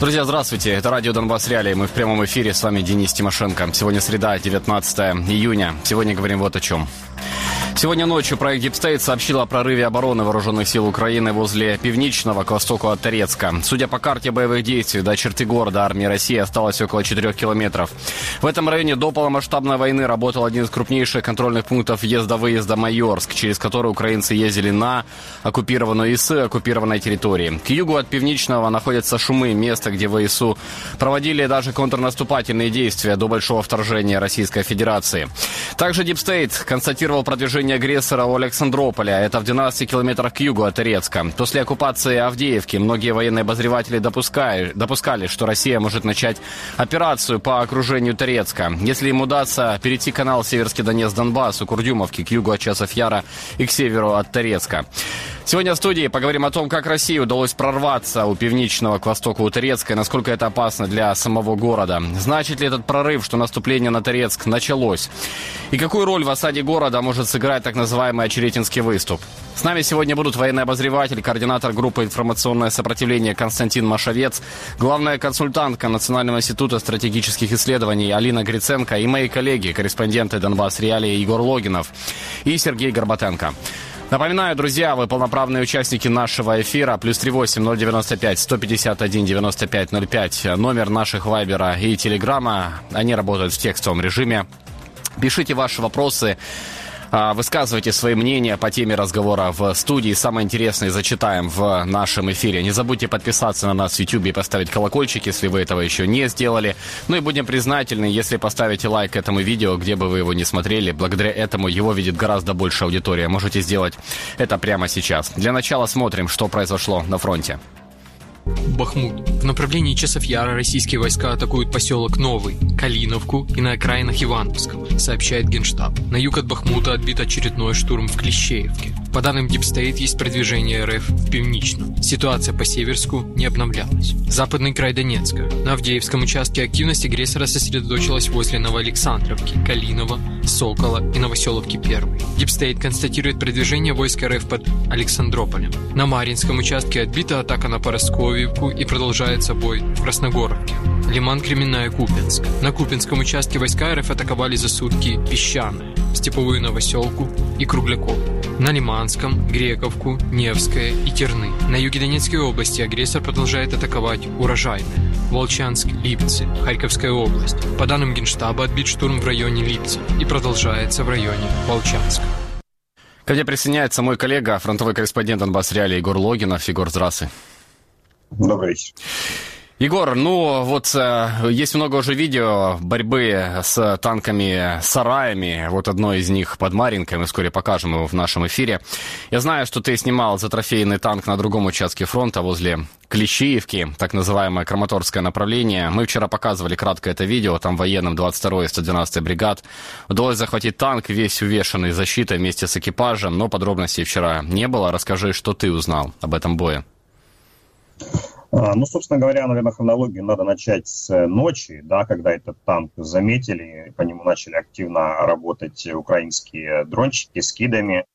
Друзья, здравствуйте. Это радио «Донбасс Реалии». Мы в прямом эфире. С вами Денис Тимошенко. Сегодня среда, 19 июня. Сегодня говорим вот о чем. Сегодня ночью проект Deep State сообщил о прорыве обороны вооруженных сил Украины возле Пивничного, к востоку от Торецка. Судя по карте боевых действий, до черты города армии России осталось около 4 километров. В этом районе до полномасштабной войны работал один из крупнейших контрольных пунктов въезда-выезда Майорск, через который украинцы ездили на оккупированную ИС оккупированной территории. К югу от Пивничного находятся Шумы, место, где ВСУ проводили даже контрнаступательные действия до большого вторжения Российской Федерации. Также Deep State констатировал продвижение агрессора у Александрополя. Это в 12 километрах к югу от Торецка. После оккупации Авдеевки многие военные обозреватели допускали, что Россия может начать операцию по окружению Торецка. Если им удастся перейти канал Северский Донец-Донбасс у Курдюмовки к югу от Часов Яра и к северу от Торецка. Сегодня в студии поговорим о том, как России удалось прорваться у Пивничного к востоку от Торецка и насколько это опасно для самого города. Значит ли этот прорыв, что наступление на Торецк началось? И какую роль в осаде города может сыграть так называемый Очеретинский выступ? С нами сегодня будут военный обозреватель, координатор группы «Информационное сопротивление» Константин Машовец, главная консультантка Национального института стратегических исследований Алина Гриценко и мои коллеги, корреспонденты «Донбасс Реалии» Егор Логинов и Сергей Горбатенко. Напоминаю, друзья, вы полноправные участники нашего эфира. +38 095 151 95 05. Номер наших Вайбера и Телеграма. Они работают в текстовом режиме. Пишите ваши вопросы. Высказывайте свои мнения по теме разговора в студии. Самое интересное зачитаем в нашем эфире. Не забудьте подписаться на нас в YouTube и поставить колокольчик, если вы этого еще не сделали. Ну и будем признательны, если поставите лайк этому видео, где бы вы его не смотрели. Благодаря этому его видит гораздо больше аудитория. Можете сделать это прямо сейчас. Для начала смотрим, что произошло на фронте. Бахмут. В направлении Часов Яра российские войска атакуют поселок Новый, Калиновку и на окраинах Ивановского, сообщает Генштаб. На юг от Бахмута отбит очередной штурм в Клещеевке. По данным Deep State, есть продвижение РФ в Пивничном. Ситуация по Северску не обновлялась. Западный край Донецка. На Авдеевском участке активность агрессора сосредоточилась возле Новоалександровки, Калинова, Сокола и Новоселовки 1. Deep State констатирует продвижение войск РФ под Александрополем. На Марьинском участке отбита атака на Поросковьевку и продолжается бой в Красногоровке. Лиман, Кременная, Купинск. На Купинском участке войска РФ атаковали за сутки Песчаное, Степовую Новоселку и Кругляковку. На Лиманском, Грековку, Невское и Терны. На юге Донецкой области агрессор продолжает атаковать Урожайное, Волчанск, Липцы, Харьковская область. По данным Генштаба, отбит штурм в районе Липцев и продолжается в районе Волчанска. Ко мне присоединяется мой коллега, фронтовой корреспондент Донбасс Реалии Егор Логинов. Егор, здравствуй. Добрый вечер. Егор, есть много уже видео борьбы с танками-сараями. Вот одно из них под Марьинкой, мы вскоре покажем его в нашем эфире. Я знаю, что ты снимал затрофейный танк на другом участке фронта возле Клещеевки, так называемое Краматорское направление. Мы вчера показывали кратко это видео, там военным 22-й и 112-й бригад. Удалось захватить танк, весь увешанный защитой вместе с экипажем, но подробностей вчера не было. Расскажи, что ты узнал об этом бое. Собственно говоря, наверное, хронологию надо начать с ночи, да, когда этот танк заметили, по нему начали активно работать украинские дрончики с кидами.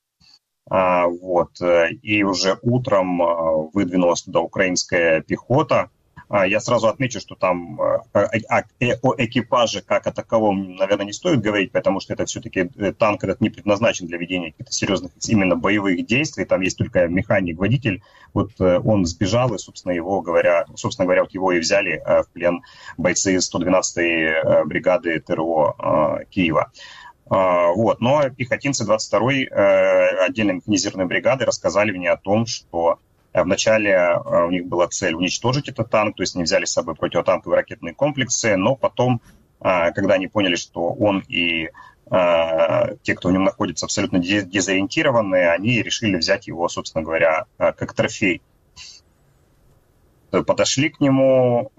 И уже утром выдвинулась туда украинская пехота. Я сразу отмечу, что там о экипаже как о таковом, наверное, не стоит говорить, потому что это все-таки танк этот не предназначен для ведения каких-то серьезных именно боевых действий. Там есть только механик-водитель. Вот он сбежал, и, собственно говоря, его и взяли в плен бойцы 112-й бригады ТРО Киева. Но пехотинцы 22-й отдельной механизированной бригады рассказали мне о том, что вначале у них была цель уничтожить этот танк, то есть они взяли с собой противотанковые ракетные комплексы, но потом, когда они поняли, что он и те, кто в нем находится, абсолютно дезориентированы, они решили взять его, собственно говоря, как трофей. Подошли к нему,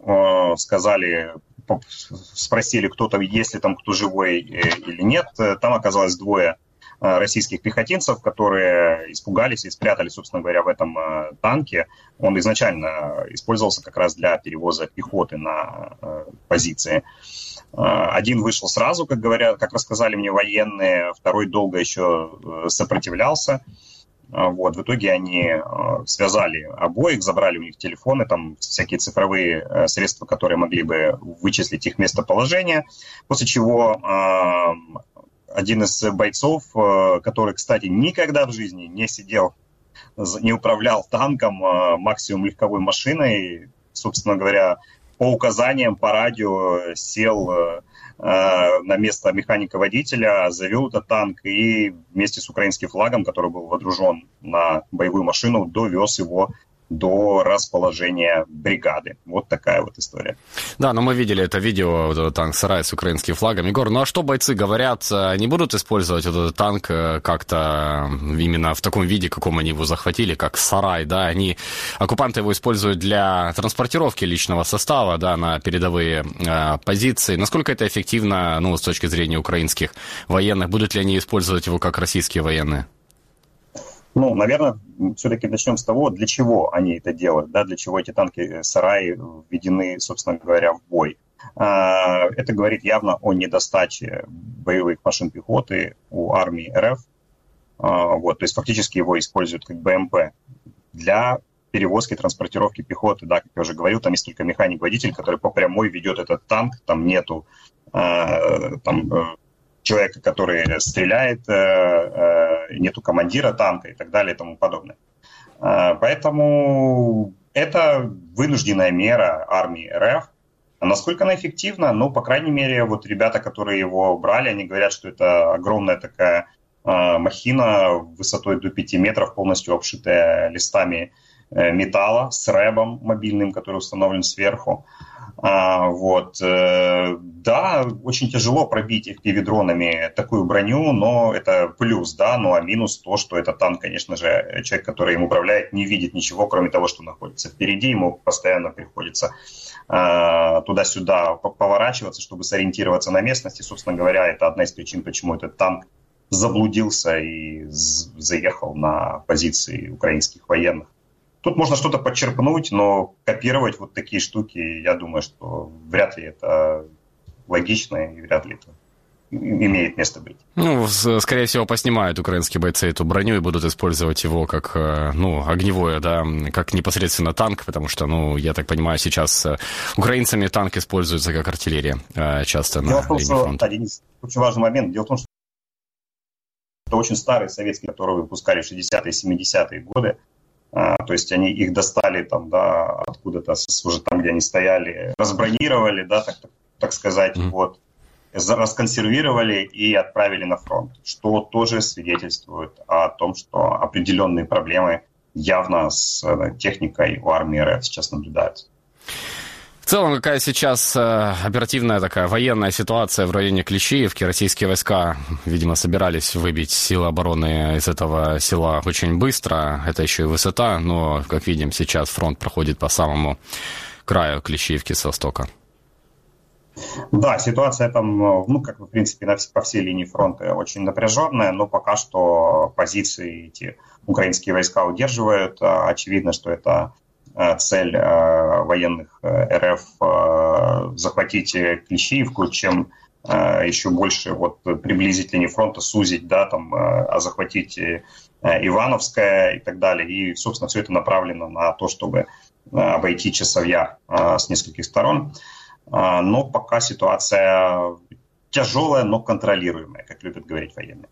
спросили, кто-то, есть ли там кто живой или нет. Там оказалось двое российских пехотинцев, которые испугались и спрятались, собственно говоря, в этом танке. Он изначально использовался как раз для перевоза пехоты на позиции. Один вышел сразу, как рассказали мне военные, второй долго еще сопротивлялся. Вот, в итоге они связали обоих, забрали у них телефоны, там всякие цифровые средства, которые могли бы вычислить их местоположение, после чего один из бойцов, который, кстати, никогда в жизни не сидел, не управлял танком, максимум легковой машиной, собственно говоря, по указаниям, по радио сел на место механика-водителя, завел этот танк и вместе с украинским флагом, который был водружен на боевую машину, довез его до расположения бригады. Вот такая вот история. Да, но мы видели это видео, вот этот танк-сарай с украинским флагом. Егор, ну а что бойцы говорят? Не будут использовать этот танк как-то именно в таком виде, каком они его захватили, как сарай, да? Оккупанты его используют для транспортировки личного состава, да, на передовые позиции. Насколько это эффективно, ну, с точки зрения украинских военных? Будут ли они использовать его как российские военные? Ну, наверное, все-таки начнем с того, для чего они это делают, да, для чего эти танки-сараи введены, собственно говоря, в бой. Это говорит явно о недостаче боевых машин пехоты у армии РФ. Вот, то есть фактически его используют как БМП для перевозки, транспортировки пехоты. Да, как я уже говорил, там есть только механик-водитель, который по прямой ведет этот танк, там нету человека, который стреляет, нету командира танка и так далее и тому подобное. Поэтому это вынужденная мера армии РФ. А насколько она эффективна? Ну, по крайней мере, вот ребята, которые его брали, они говорят, что это огромная такая махина высотой до 5 метров, полностью обшитая листами металла с рэбом мобильным, который установлен сверху. Вот. Да, очень тяжело пробить FPV-дронами такую броню, но это плюс, да, ну а минус то, что этот танк, конечно же, человек, который им управляет, не видит ничего, кроме того, что находится впереди, ему постоянно приходится туда-сюда поворачиваться, чтобы сориентироваться на местности. Собственно говоря, это одна из причин, почему этот танк заблудился и заехал на позиции украинских военных. Тут можно что-то подчерпнуть, но копировать вот такие штуки, я думаю, что вряд ли это логично и вряд ли это имеет место быть. Ну, скорее всего, поснимают украинские бойцы эту броню и будут использовать его как, ну, огневое, да, как непосредственно танк, потому что, ну, я так понимаю, сейчас украинцами танк используется как артиллерия часто на линии фронта. Денис, очень важный момент. Дело в том, что это очень старые советские, которые выпускали в 60-е, 70-е годы. То есть они их достали там, да, откуда-то, уже там, где они стояли, разбронировали, да, так сказать, вот, расконсервировали и отправили на фронт, что тоже свидетельствует о том, что определенные проблемы явно с техникой у армии РФ сейчас наблюдаются. В целом, какая сейчас оперативная такая военная ситуация в районе Клещеевки? Российские войска, видимо, собирались выбить силы обороны из этого села очень быстро. Это еще и высота, но, как видим, сейчас фронт проходит по самому краю Клещеевки с востока. Да, ситуация там, ну, как в принципе, по всей линии фронта очень напряженная, но пока что позиции эти украинские войска удерживают. Очевидно, что это цель военных РФ захватить Клещеевку, чем еще больше вот приблизить линию фронта, сузить, да, там, захватить Ивановское и так далее. И, собственно, все это направлено на то, чтобы обойти Часовьяр с нескольких сторон. Но пока ситуация тяжелая, но контролируемая, как любят говорить военные.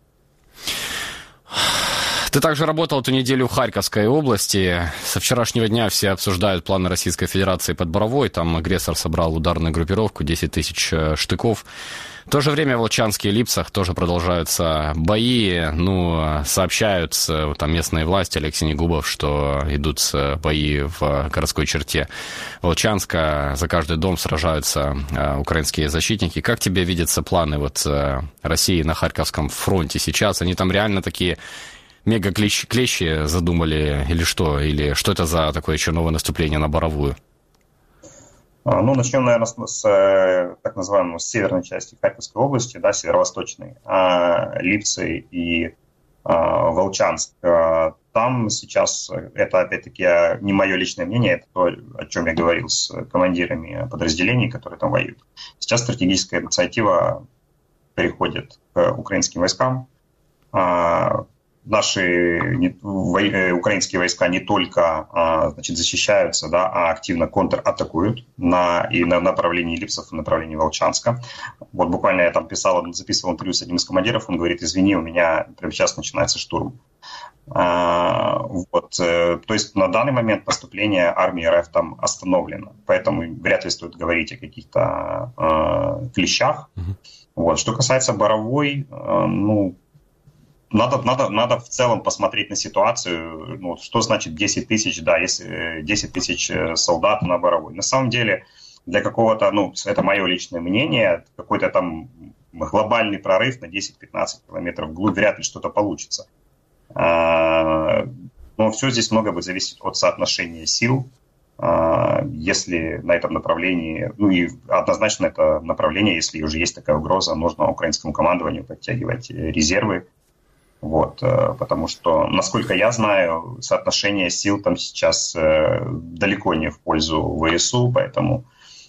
Ты также работал эту неделю в Харьковской области. Со вчерашнего дня все обсуждают планы Российской Федерации под Боровой. Там агрессор собрал ударную группировку, 10 тысяч штыков. В то же время в Волчанске и Липцах тоже продолжаются бои. Ну, сообщают там местные власти, Алексей Негубов, что идут бои в городской черте Волчанска. За каждый дом сражаются украинские защитники. Как тебе видятся планы вот России на Харьковском фронте сейчас? Они там реально такие мега-клещи задумали или что? Или что это за такое еще новое наступление на Боровую? Ну, начнем, наверное, с так называемой северной части Харьковской области, да, северо-восточной, Липцы и Волчанск. Там сейчас, это опять-таки не мое личное мнение, это то, о чем я говорил с командирами подразделений, которые там воюют. Сейчас стратегическая инициатива переходит к украинским войскам. наши украинские войска не только защищаются, да, а активно контратакуют на направлении Липцев, и направлении Волчанска. Вот буквально я там записывал интервью с одним из командиров, он говорит: извини, у меня прямо сейчас начинается штурм. То есть на данный момент наступление армии РФ там остановлено, поэтому вряд ли стоит говорить о каких-то клещах. Вот. Что касается Боровой, надо в целом посмотреть на ситуацию, что значит 10 тысяч, да, если 10 тысяч солдат на Боровой. На самом деле для какого-то, это мое личное мнение, какой-то там глобальный прорыв на 10-15 километров вглубь вряд ли что-то получится. Но все здесь много будет зависеть от соотношения сил, если на этом направлении, и однозначно это направление, если уже есть такая угроза, нужно украинскому командованию подтягивать резервы. Вот, потому что, насколько я знаю, соотношение сил там сейчас далеко не в пользу ВСУ, поэтому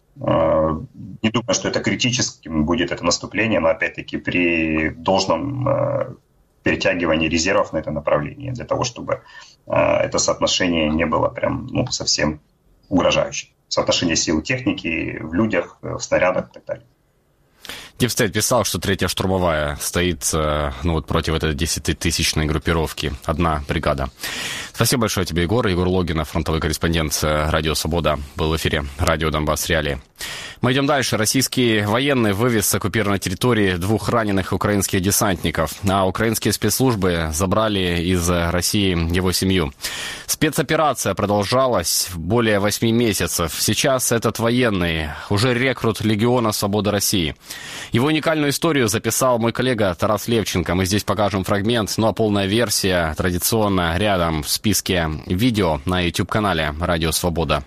не думаю, что это критическим будет это наступление, но опять-таки при должном перетягивании резервов на это направление, для того, чтобы это соотношение не было прям совсем угрожающим. Соотношение сил техники в людях, в снарядах и так далее. Дипстейт писал, что третья штурмовая стоит против этой 10-тысячной группировки. Одна бригада. Спасибо большое тебе, Егор. Егор Логинов, фронтовой корреспондент «Радио Свобода», был в эфире «Радио Донбасс Реалии». Мы идем дальше. Российский военный вывез с оккупированной территории 2 раненых украинских десантников, а украинские спецслужбы забрали из России его семью. Спецоперация продолжалась более 8 месяцев. Сейчас этот военный уже рекрут Легиона Свободы России. Его уникальную историю записал мой коллега Тарас Левченко. Мы здесь покажем фрагмент, а полная версия традиционно рядом в списке видео на YouTube-канале «Радио Свобода».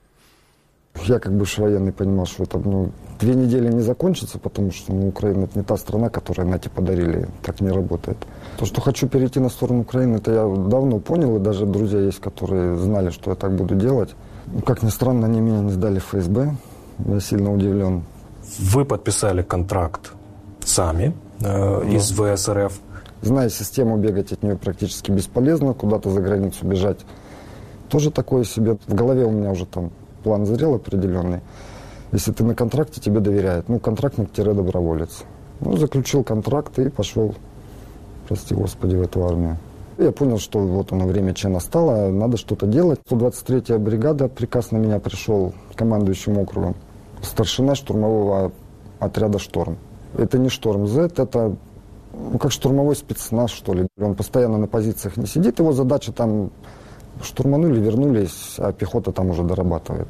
Я как бывший военный понимал, что это 2 недели не закончится, потому что Украина это не та страна, которая на подарили, так не работает. То, что хочу перейти на сторону Украины, это я давно понял, и даже друзья есть, которые знали, что я так буду делать. Как ни странно, они меня не сдали в ФСБ, я сильно удивлен. Вы подписали контракт сами из ВС РФ. Зная систему, бегать от нее практически бесполезно, кудо-то за границу бежать тоже такое себе. В голове у меня уже там план зрел определенный. Если ты на контракте, тебе доверяют. Контрактник-доброволец. Заключил контракт и пошел, прости господи, в эту армию. Я понял, что вот оно, время Че настало, надо что-то делать. 123-я бригада, приказ на меня пришел командующим округом. Старшина штурмового отряда «Шторм». Это не «Шторм Z», это как штурмовой спецназ, что ли. Он постоянно на позициях не сидит, его задача там штурманули, вернулись, а пехота там уже дорабатывает.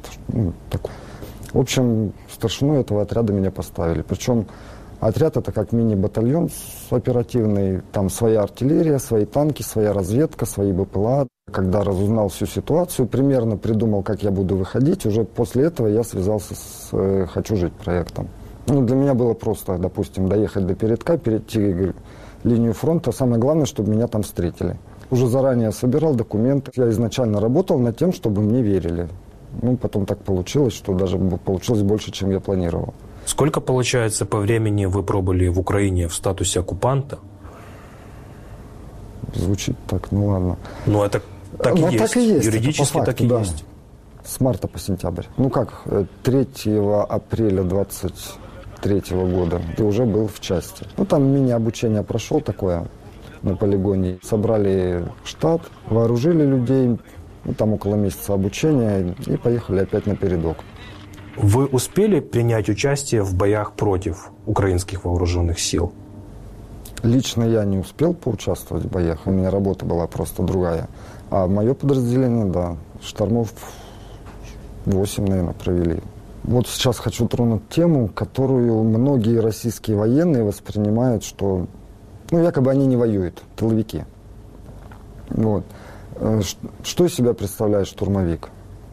В общем, старшину этого отряда меня поставили. Причем отряд это как мини-батальон оперативный, там своя артиллерия, свои танки, своя разведка, свои БПЛА. Когда разузнал всю ситуацию, примерно придумал, как я буду выходить, уже после этого я связался с «Хочу жить» проектом. Для меня было просто, допустим, доехать до передка, перейти линию фронта. Самое главное, чтобы меня там встретили. Уже заранее собирал документы. Я изначально работал над тем, чтобы мне верили. Потом так получилось, что даже получилось больше, чем я планировал. Сколько, получается, по времени вы пробыли в Украине в статусе оккупанта? Звучит так, ладно. Это так и есть. Так и есть. Юридически факту, так и да. есть. С марта по сентябрь. 3 апреля 23 года и уже был в части. Там мини-обучение прошел такое на полигоне. Собрали штат, вооружили людей, там около месяца обучения и поехали опять на передок. Вы успели принять участие в боях против украинских вооруженных сил? Лично я не успел поучаствовать в боях, у меня работа была просто другая. А мое подразделение, да, штормов 8, наверное, провели. Вот сейчас хочу тронуть тему, которую многие российские военные воспринимают, что якобы они не воюют, тыловики. Что из себя представляет штурмовик?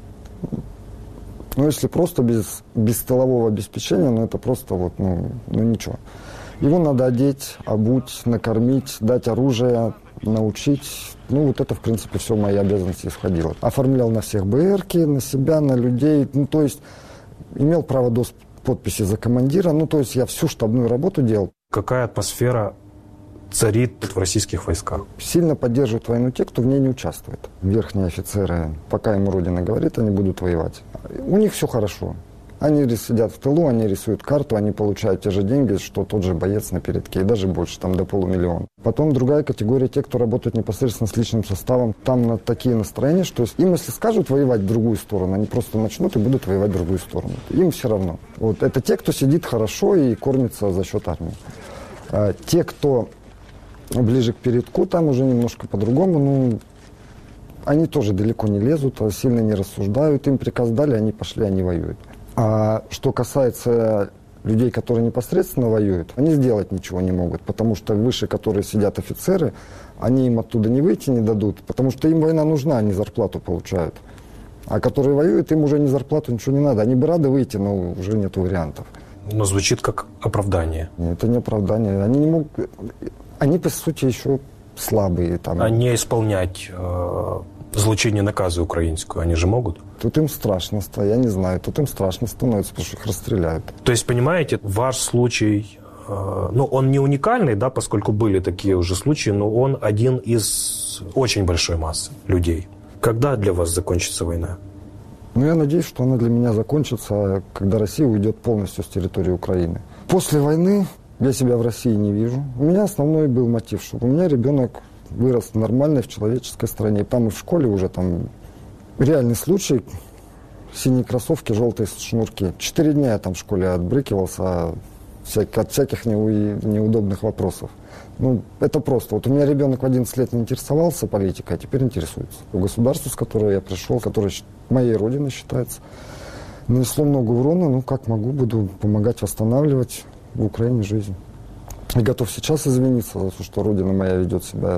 Если просто без тылового обеспечения, это просто ничего. Его надо одеть, обуть, накормить, дать оружие, научить. Это, в принципе, все в мои обязанности исходило. Оформлял на всех БРки, на себя, на людей. То есть имел право подписи за командира. Я всю штабную работу делал. Какая атмосфера царит в российских войсках? Сильно поддерживают войну те, кто в ней не участвует. Верхние офицеры, пока им Родина говорит, они будут воевать. У них все хорошо. Они сидят в тылу, они рисуют карту, они получают те же деньги, что тот же боец на передке, и даже больше, там до 500 000. Потом другая категория, те, кто работают непосредственно с личным составом, там такие настроения, что им, если скажут воевать в другую сторону, они просто начнут и будут воевать в другую сторону. Им все равно. Вот это те, кто сидит хорошо и кормится за счет армии. Те, кто ближе к передку, там уже немножко по-другому, они тоже далеко не лезут, сильно не рассуждают, им приказ дали, они пошли, они воюют. А что касается людей, которые непосредственно воюют, они сделать ничего не могут, потому что выше, которые сидят офицеры, они им оттуда не выйти не дадут, потому что им война нужна, они зарплату получают. А которые воюют, им уже ни зарплату, ничего не надо. Они бы рады выйти, но уже нет вариантов. Но звучит как оправдание. Нет, это не оправдание. Они не могут... Они, по сути, еще слабые. Там. А не исполнять злочинные наказы украинскую, они же могут? Тут им страшно, я не знаю, тут им страшно становится, потому что их расстреляют. То есть, понимаете, ваш случай, он не уникальный, да, поскольку были такие уже случаи, но он один из очень большой массы людей. Когда для вас закончится война? Я надеюсь, что она для меня закончится, когда Россия уйдет полностью с территории Украины. После войны я себя в России не вижу. У меня основной был мотив, чтобы у меня ребенок вырос нормальной в человеческой стране. Там и в школе уже там реальный случай. Синие кроссовки, желтые шнурки. 4 дня я там в школе отбрыкивался от всяких неудобных вопросов. Это просто. Вот у меня ребенок в 11 лет не интересовался политикой, а теперь интересуется. Государство, с которого я пришел, которое моей родиной считается, нанесло много урона. Как могу, буду помогать восстанавливать в Украине жизнь. И готов сейчас извиниться за то, что родина моя ведет себя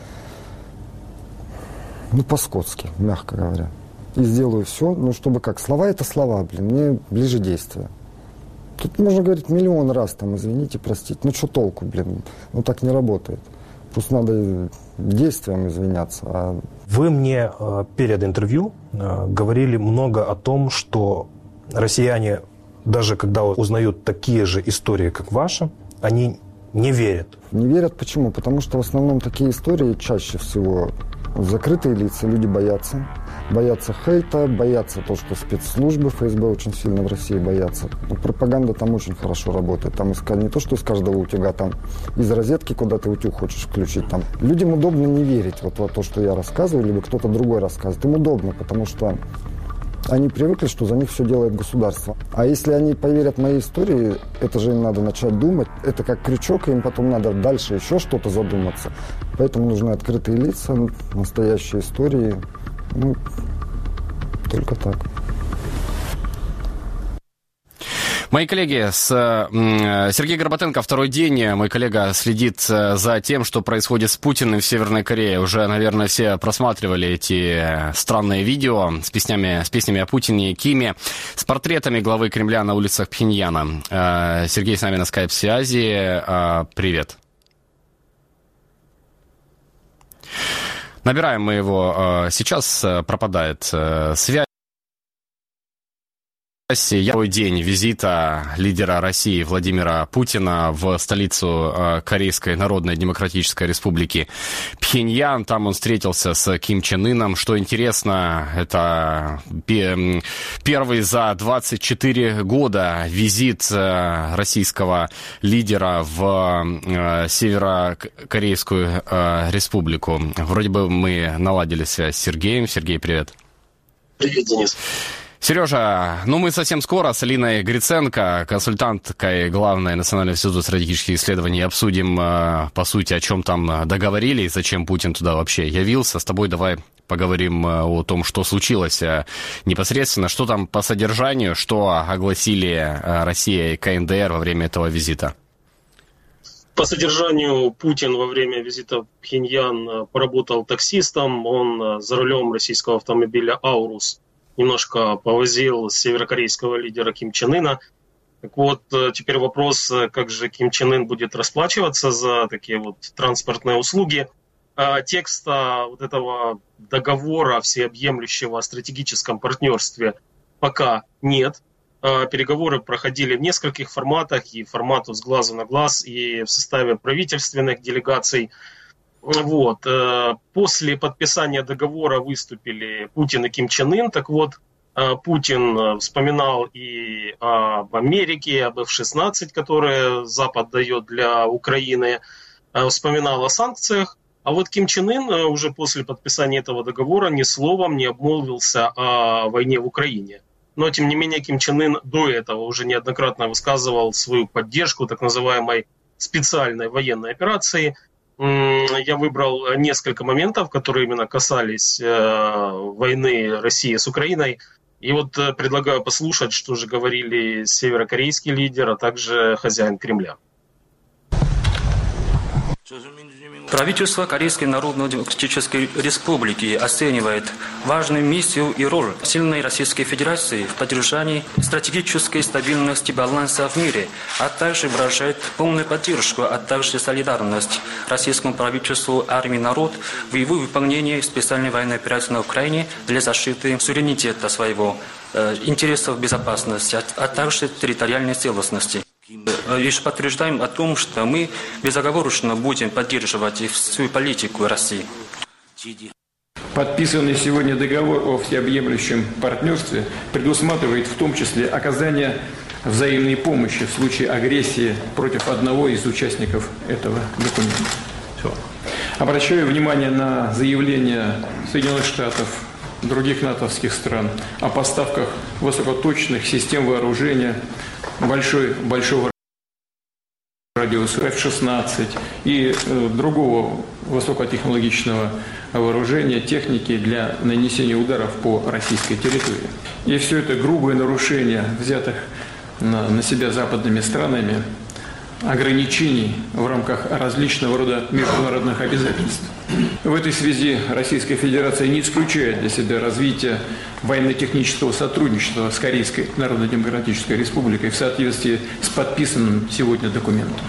по-скотски, мягко говоря. И сделаю все, чтобы как. Слова – это слова, мне ближе действия. Тут можно говорить миллион раз, извините, простите. Что толку, так не работает. Просто надо действием извиняться. Вы мне перед интервью говорили много о том, что россияне, даже когда узнают такие же истории, как ваша, они не верят. Не верят почему? Потому что в основном такие истории чаще всего закрытые лица, люди боятся. Боятся хейта, боятся то, что спецслужбы ФСБ очень сильно в России боятся. Пропаганда там очень хорошо работает. Там не то, что из каждого утюга, там из розетки, куда ты утюг хочешь включить. Там. Людям удобно не верить во то, что я рассказываю, либо кто-то другой рассказывает. Им удобно, потому что они привыкли, что за них все делает государство. А если они поверят моей истории, это же им надо начать думать. Это как крючок, и им потом надо дальше еще что-то задуматься. Поэтому нужны открытые лица, настоящие истории. Только так. Мои коллеги, Сергей Горбатенко, второй день. Мой коллега следит за тем, что происходит с Путиным в Северной Корее. Уже, наверное, все просматривали эти странные видео с песнями о Путине и Киме, с портретами главы Кремля на улицах Пхеньяна. Сергей с нами на скайп-связи. Привет. Набираем мы его сейчас, пропадает связь. Второй день визита лидера России Владимира Путина в столицу Корейской Народно-Демократической Республики Пхеньян. Там он встретился с Ким Чен Ыном. Что интересно, это первый за 24 года визит российского лидера в Северокорейскую Республику. Вроде бы мы наладили связь с Сергеем. Сергей, привет. Привет, Денис. Сережа, мы совсем скоро с Алиной Гриценко, консультанткой главной Национального института стратегических исследований, обсудим, по сути, о чем там договорились, зачем Путин туда вообще явился. С тобой давай поговорим о том, что случилось непосредственно, что там по содержанию, что огласили Россия и КНДР во время этого визита. По содержанию Путин во время визита в Пхеньян поработал таксистом, он за рулем российского автомобиля «Аурус» немножко повозил северокорейского лидера Ким Чен Ына. Так вот, теперь вопрос, как же Ким Чен Ын будет расплачиваться за такие транспортные услуги. Текста этого договора всеобъемлющего о стратегическом партнерстве пока нет. Переговоры проходили в нескольких форматах, и формату с глазу на глаз, и в составе правительственных делегаций. Вот. После подписания договора выступили Путин и Ким Чен Ын. Так вот, Путин вспоминал и об Америке, об F-16, которые Запад дает для Украины, вспоминал о санкциях. А вот Ким Чен Ын уже после подписания этого договора ни словом не обмолвился о войне в Украине. Но, тем не менее, Ким Чен Ын до этого уже неоднократно высказывал свою поддержку так называемой специальной военной операции. Я выбрал несколько моментов, которые именно касались войны России с Украиной. И вот предлагаю послушать, что же говорили северокорейский лидер, а также хозяин Кремля. Правительство Корейской Народно-Демократической Республики оценивает важную миссию и роль сильной Российской Федерации в поддержании стратегической стабильности баланса в мире, а также выражает полную поддержку, а также солидарность российскому правительству, армии, народ в его выполнении специальной военной операции на Украине для защиты суверенитета своего, интересов безопасности, а также территориальной целостности. Лишь подтверждаем о том, что мы безоговорочно будем поддерживать всю политику России. Подписанный сегодня договор о всеобъемлющем партнерстве предусматривает в том числе оказание взаимной помощи в случае агрессии против одного из участников этого документа. Все. Обращаю внимание на заявление Соединенных Штатов, других натовских стран о поставках высокоточных систем вооружения большого радиуса F-16 и другого высокотехнологичного вооружения, техники для нанесения ударов по российской территории. И все это грубое нарушение взятых на себя западными странами ограничений в рамках различного рода международных обязательств. В этой связи Российская Федерация не исключает для себя развитие военно-технического сотрудничества с Корейской Народно-Демократической Республикой в соответствии с подписанным сегодня документом.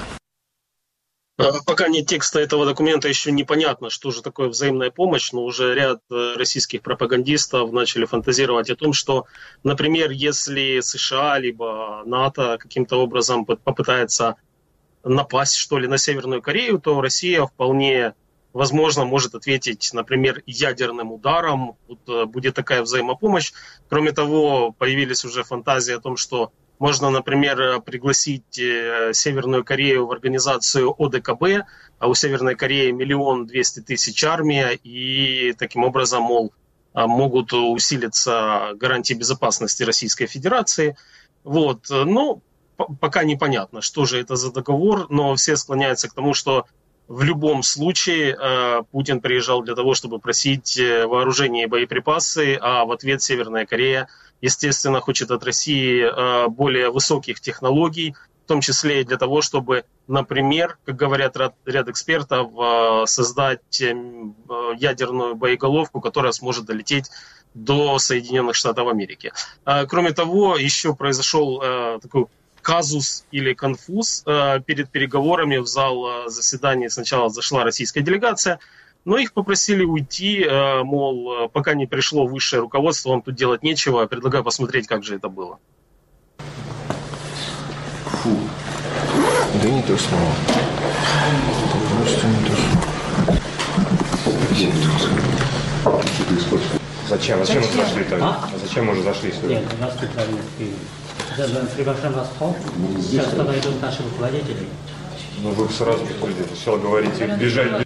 Пока нет текста этого документа, еще непонятно, что же такое взаимная помощь, но уже ряд российских пропагандистов начали фантазировать о том, что, например, если США либо НАТО каким-то образом попытается напасть, что ли, на Северную Корею, то Россия вполне возможно может ответить, например, ядерным ударом. Вот будет такая взаимопомощь. Кроме того, появились уже фантазии о том, что можно, например, пригласить Северную Корею в организацию ОДКБ, а у Северной Кореи 1 200 000 армия, и таким образом, мол, могут усилиться гарантии безопасности Российской Федерации. Вот. Ну, пока непонятно, что же это за договор, но все склоняются к тому, что в любом случае Путин приезжал для того, чтобы просить вооружение и боеприпасы, а в ответ Северная Корея, естественно, хочет от России более высоких технологий, в том числе и для того, чтобы, например, как говорят ряд экспертов, создать ядерную боеголовку, которая сможет долететь до Соединенных Штатов Америки. Кроме того, еще произошел такой казус или конфуз. Перед переговорами в зал заседания сначала зашла российская делегация, но их попросили уйти, мол, пока не пришло высшее руководство, вам тут делать нечего. Предлагаю посмотреть, как же это было. Фу. Да не то слово. Просто не то слово. Зачем? Зачем мы зашли тогда? Зачем мы уже зашли сюда? Нет, у нас специальный фильм. Приглашаем вас в холл. Сейчас туда идут наши руководители. Ну вы сразу сначала говорите, бежать.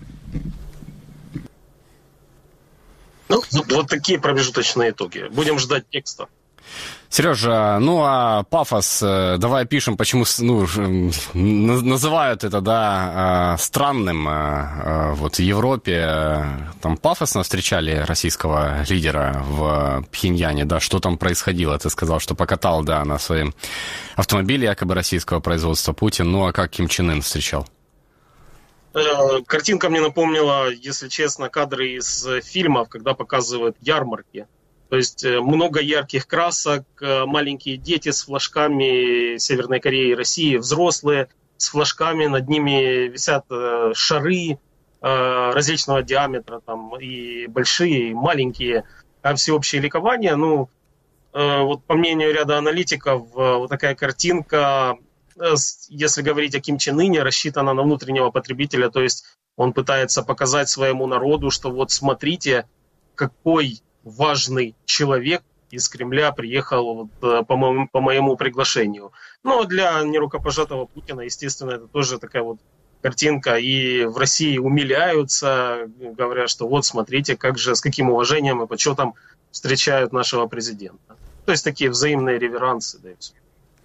Ну, вот такие промежуточные итоги. Будем ждать текста. Сережа, ну а пафос, давай опишем, почему называют это, да, странным. Вот в Европе там пафосно встречали российского лидера в Пхеньяне, да, что там происходило? Ты сказал, что покатал, да, на своем автомобиле якобы российского производства Путин, ну а как Ким Чен Ын встречал? Картинка мне напомнила, если честно, кадры из фильмов, когда показывают ярмарки. То есть много ярких красок, маленькие дети с флажками Северной Кореи и России, взрослые с флажками, над ними висят шары различного диаметра, там и большие, и маленькие, всеобщее ликование. Ну, вот по мнению ряда аналитиков, вот такая картинка, если говорить о Ким Чен Ыне, рассчитана на внутреннего потребителя, то есть он пытается показать своему народу, что вот смотрите, какой важный человек из Кремля приехал вот, по моему приглашению. Но для нерукопожатого Путина, естественно, это тоже такая вот картинка. И в России умиляются, говорят, что вот смотрите, как же, с каким уважением и почетом встречают нашего президента. То есть такие взаимные реверансы, да и все.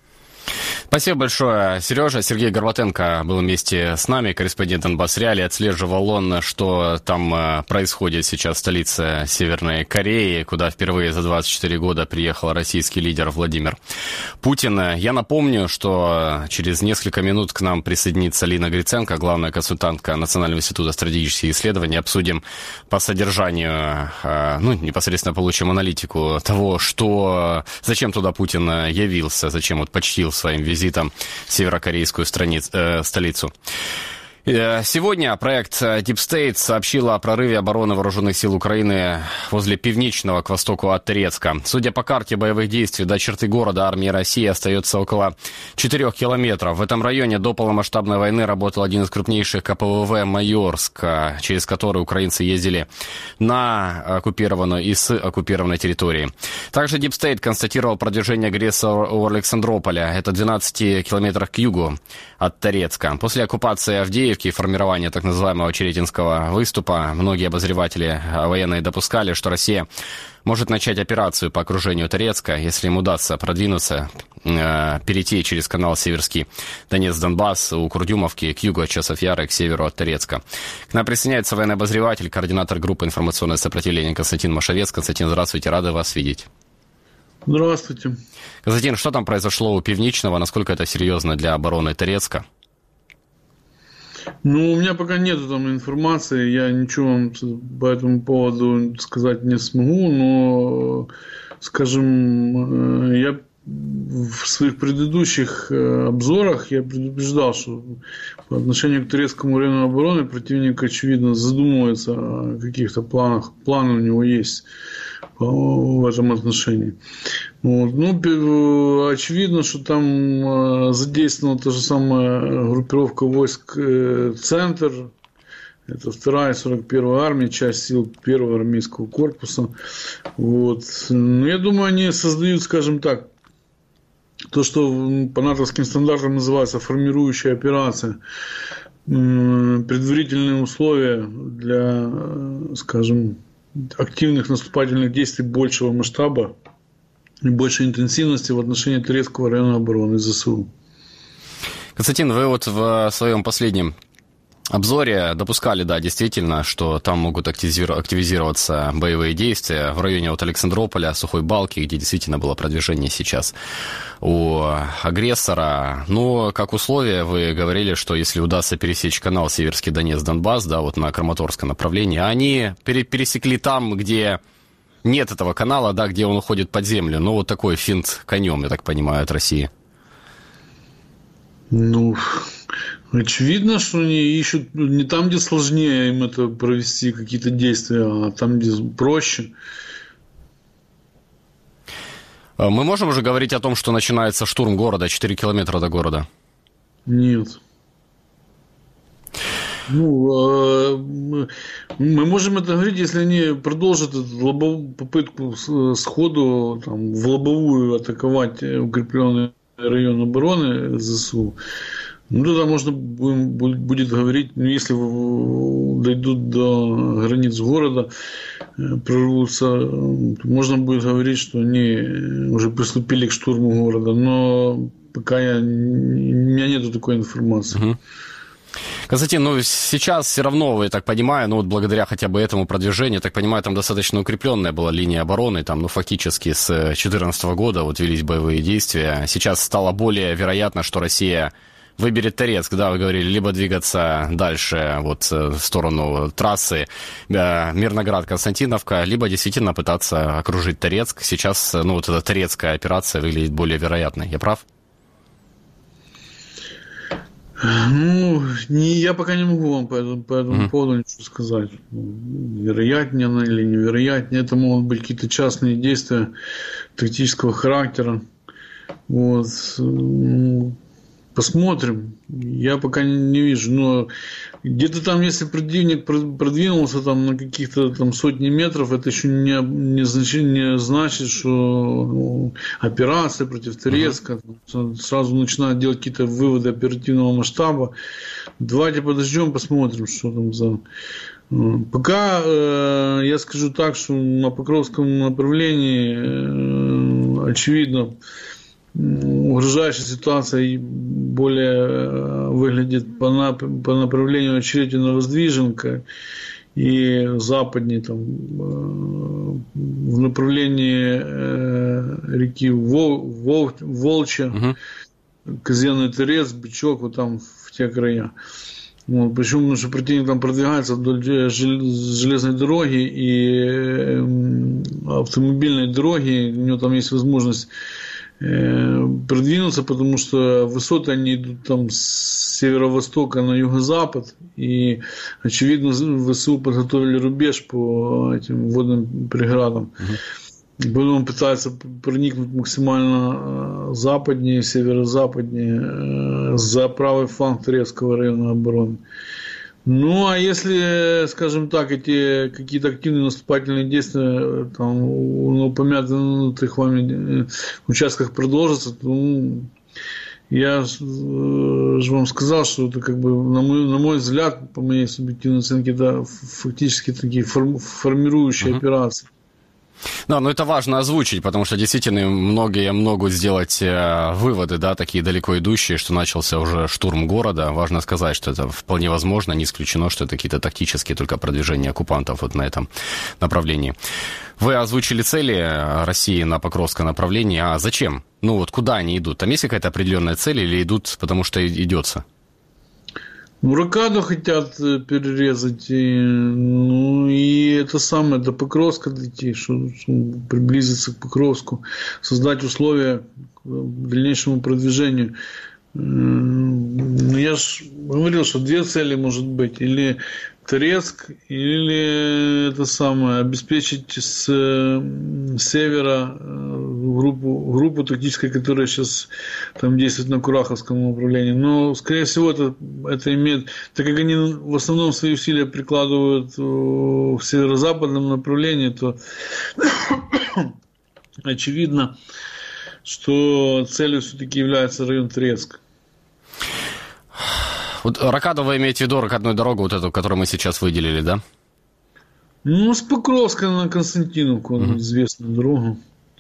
Спасибо большое, Сережа. Сергей Горбатенко был вместе с нами, корреспондент Донбасс-Реалии. Отслеживал он, что там происходит сейчас в столице Северной Кореи, куда впервые за 24 года приехал российский лидер Владимир Путин. Я напомню, что через несколько минут к нам присоединится Лина Гриценко, главная консультантка Национального института стратегических исследований. Обсудим по содержанию, непосредственно получим аналитику того, зачем туда Путин явился, зачем вот почтил своим визитом северокорейскую столицу. Сегодня проект Deep State сообщил о прорыве обороны вооруженных сил Украины возле Пивничного к востоку от Торецка. Судя по карте боевых действий, до черты города армии России остается около 4 километров. В этом районе до полномасштабной войны работал один из крупнейших КПВВ «Майорск», через который украинцы ездили на оккупированную и с оккупированной территории. Также Deep State констатировал продвижение агрессора у Александрополя. Это 12 километрах к югу от Торецка. После оккупации Авдеевки и формирования так называемого Черетинского выступа многие обозреватели военные допускали, что Россия может начать операцию по окружению Торецка, если им удастся продвинуться, перейти через канал Северский Донец-Донбасс у Курдюмовки к югу от Часов Яра и к северу от Торецка. К нам присоединяется военный обозреватель, координатор группы «Информационное сопротивление» Константин Машовец. Константин, здравствуйте, рады вас видеть. Здравствуйте. Константин, что там произошло у Пивничного? Насколько это серьезно для обороны Торецка? У меня пока нету там информации, я ничего вам по этому поводу сказать не смогу, но, скажем, я в своих предыдущих обзорах я предупреждал, что по отношению к Торецкому району обороны противник, очевидно, задумывается о каких-то планах. Планы у него есть в этом отношении. Очевидно, что там задействована та же самая группировка войск «Центр». Это 2-я 41-я армия, часть сил 1-го армейского корпуса. Но я думаю, они создают, скажем так, то, что по натовским стандартам называется формирующая операция. Предварительные условия для, скажем, активных наступательных действий большего масштаба и большей интенсивности в отношении Торецкого района обороны ЗСУ. Константин, вы вот в своем последнем обзоре допускали, да, действительно, что там могут активизироваться боевые действия в районе от Александрополя, Сухой Балки, где действительно было продвижение сейчас у агрессора. Но как условие вы говорили, что если удастся пересечь канал Северский Донец-Донбасс, да, вот на Краматорское направление, они пересекли там, где нет этого канала, да, где он уходит под землю. Ну, вот такой финт конем, я так понимаю, от России. Очевидно, что они ищут не там, где сложнее им это провести, какие-то действия, а там, где проще. Мы можем уже говорить о том, что начинается штурм города, 4 километра до города? Нет. Мы можем это говорить, если они продолжат эту попытку сходу в лобовую атаковать укрепленный район обороны ЗСУ. Тогда можно будет говорить, если дойдут до границ города, прорвутся, можно будет говорить, что они уже приступили к штурму города. Но пока у меня нету такой информации. Угу. Константин, сейчас все равно, я так понимаю, благодаря хотя бы этому продвижению, я так понимаю, там достаточно укрепленная была линия обороны, там, фактически с 2014 года велись боевые действия. Сейчас стало более вероятно, что Россия выберет Торецк, да, вы говорили, либо двигаться дальше в сторону трассы Мирноград-Константиновка, либо действительно пытаться окружить Торецк. Сейчас, эта торецкая операция выглядит более вероятной. Я прав? Ну, я пока не могу вам по этому поводу ничего сказать. Вероятнее она или невероятнее. Это могут быть какие-то частные действия тактического характера. Вот. Посмотрим. Я пока не вижу. Но где-то там, если противник продвинулся там на каких-то там сотни метров, это еще не значит, что операция против Торецка. Сразу начинают делать какие-то выводы оперативного масштаба. Давайте подождем, посмотрим, что там за... Пока я скажу так, что на Покровском направлении очевидно угрожающая ситуация более выглядит по направлению Очеретино-Воздвиженка и западнее там, в направлении реки Волча, Казенный Торец, Бичок, вот там в те края. Вот, почему? Потому что противник там продвигается вдоль железной дороги и автомобильной дороги, у него там есть возможность продвинуться, потому что высоты они идут там с северо-востока на юго-запад, и очевидно ВСУ подготовили рубеж по этим водным преградам. Потом он пытается проникнуть максимально западнее, северо-западнее, за правый фланг Торецкого района обороны. Ну, а если, скажем так, эти какие-то активные наступательные действия там, на упомянутых вами участках продолжатся, то я же вам сказал, что это, как бы, на мой взгляд, по моей субъективной оценке, это фактически такие формирующие операции. Да, но это важно озвучить, потому что действительно многие могут сделать выводы, да, такие далеко идущие, что начался уже штурм города. Важно сказать, что это вполне возможно, не исключено, что это какие-то тактические только продвижения оккупантов вот на этом направлении. Вы озвучили цели России на Покровское направление, а зачем? Ну вот куда они идут? Там есть какая-то определенная цель или идут, потому что идется? Ну, рокаду хотят перерезать, и это самое, до Покровска дойти, чтобы приблизиться к Покровску, создать условия к дальнейшему продвижению. Я же говорил, что две цели может быть, или Торецк, или это самое, обеспечить с севера группу тактической, которая сейчас там действует на Кураховском направлении. Но, скорее всего, это имеет, так как они в основном свои усилия прикладывают в северо-западном направлении, то очевидно, что целью все-таки является район Торецк. Вот рокаду вы имеете в виду, рокадную дорогу, вот эту, которую мы сейчас выделили, да? Ну, с Покровска на Константиновку, известную дорогу.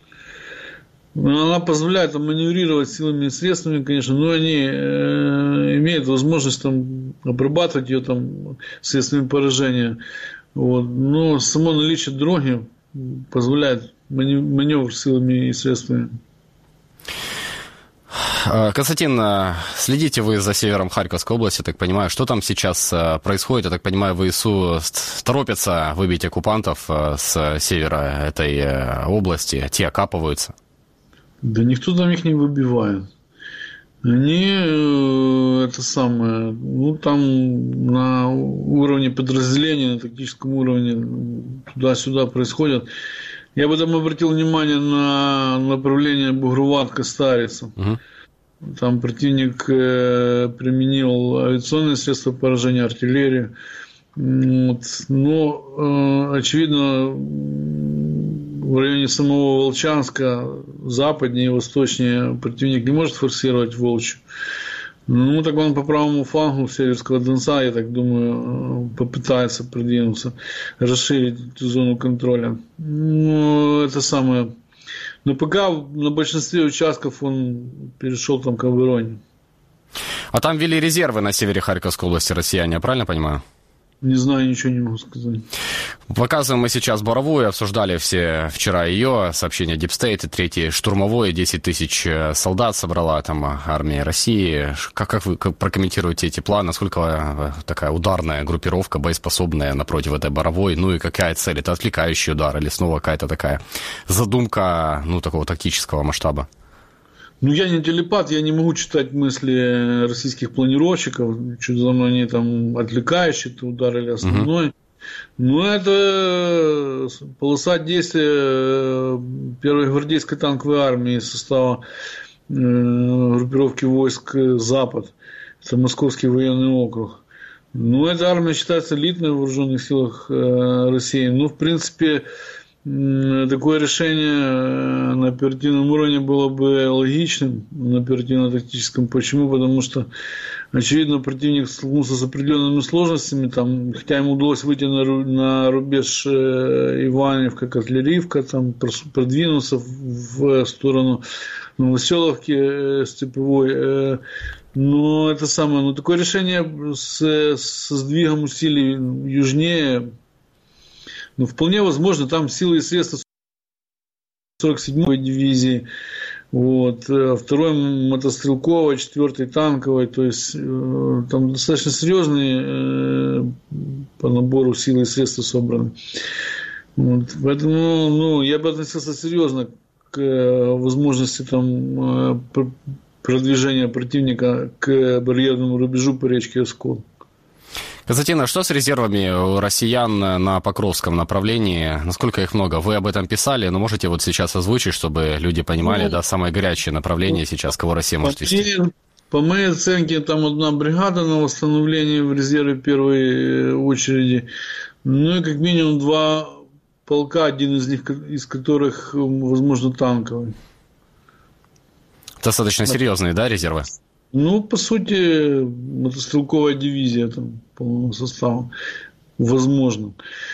Она позволяет там маневрировать силами и средствами, конечно, но они имеют возможность там обрабатывать ее там средствами поражения. Вот. Но само наличие дороги позволяет маневр силами и средствами. Константин, следите вы за севером Харьковской области, я так понимаю. Что там сейчас происходит? Я так понимаю, ВСУ торопятся выбить оккупантов с севера этой области, те окапываются. Да никто там их не выбивает. Они, это самое, ну там на уровне подразделения, на тактическом уровне туда-сюда происходят. Я бы там обратил внимание на направление Бугруватка-Старица. Там противник применил авиационные средства поражения, артиллерию. Вот. Но, очевидно, в районе самого Волчанска, западнее и восточнее, противник не может форсировать Волчу. Ну, так он по правому флангу Северского Донца, я так думаю, попытается продвинуться, расширить эту зону контроля. Ну, это самое. Но пока на большинстве участков он перешел там к обороне. А там ввели резервы на севере Харьковской области россияне, я правильно понимаю? Не знаю, ничего не могу сказать. Показываем мы сейчас Боровую, обсуждали все вчера ее, сообщение Deep State, третий штурмовой, 10 тысяч солдат собрала там армия России. Как вы прокомментируете эти планы? Насколько такая ударная группировка, боеспособная напротив этой Боровой? Ну и какая цель? Это отвлекающий удар или снова какая-то такая задумка, ну, такого тактического масштаба? Ну, я не телепат, я не могу читать мысли российских планировщиков, что-то за мной они там отвлекающие, то ударили основной. Ну, это полоса действия первой гвардейской танковой армии из состава группировки войск «Запад». Это Московский военный округ. Ну, эта армия считается элитной в вооруженных силах России. Ну, в принципе, такое решение на оперативном уровне было бы логичным, на оперативно-тактическом. Почему? Потому что, очевидно, противник столкнулся с определенными сложностями, там, хотя ему удалось выйти на рубеж Иваневка, Котляревка, там, продвинуться в сторону Новоселовки степовой. Но это самое, но такое решение со сдвигом усилий южнее, ну, вполне возможно, там силы и средства 47-й дивизии, вот, 2-й мотострелковой, 4-й танковой, то есть там достаточно серьезные по набору сил и средств собраны. Вот, поэтому, ну, я бы относился серьезно к возможности там продвижения противника к барьерному рубежу по речке Оскол. Константин, а что с резервами у россиян на Покровском направлении? Насколько их много? Вы об этом писали, но можете вот сейчас озвучить, чтобы люди понимали, да, самое горячее направление сейчас, кого Россия может вести? По моей оценке, там одна бригада на восстановление в резерве первой очереди, ну и как минимум 2 полка, один из которых, возможно, танковый. Достаточно серьезные, да, резервы? Ну, по сути, мотострелковая дивизия там полного состава. Возможно.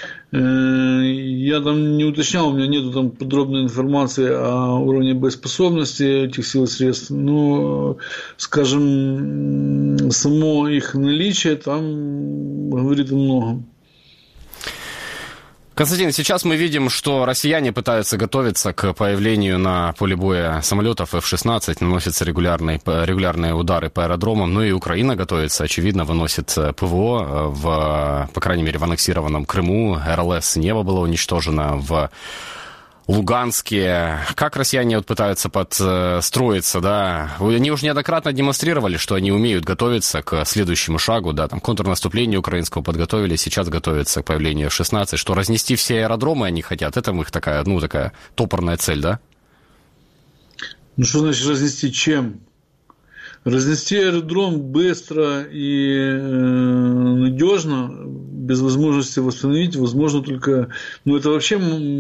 Я там не уточнял, у меня нету там подробной информации о уровне боеспособности этих сил и средств. Но, скажем, само их наличие там говорит о многом. Константин, сейчас мы видим, что россияне пытаются готовиться к появлению на поле боя самолетов F-16, наносятся регулярные удары по аэродромам, ну и Украина готовится, очевидно, выносит ПВО, по крайней мере, в аннексированном Крыму, РЛС «Небо» было уничтожено в Луганске. Как россияне вот пытаются подстроиться, да? Они уже неоднократно демонстрировали, что они умеют готовиться к следующему шагу, да, там контрнаступление украинского подготовили, сейчас готовятся к появлению F-16, что разнести все аэродромы они хотят, это их такая топорная цель, да? Ну, что значит разнести чем? Разнести аэродром быстро и надежно, без возможности восстановить, возможно только, ну это вообще,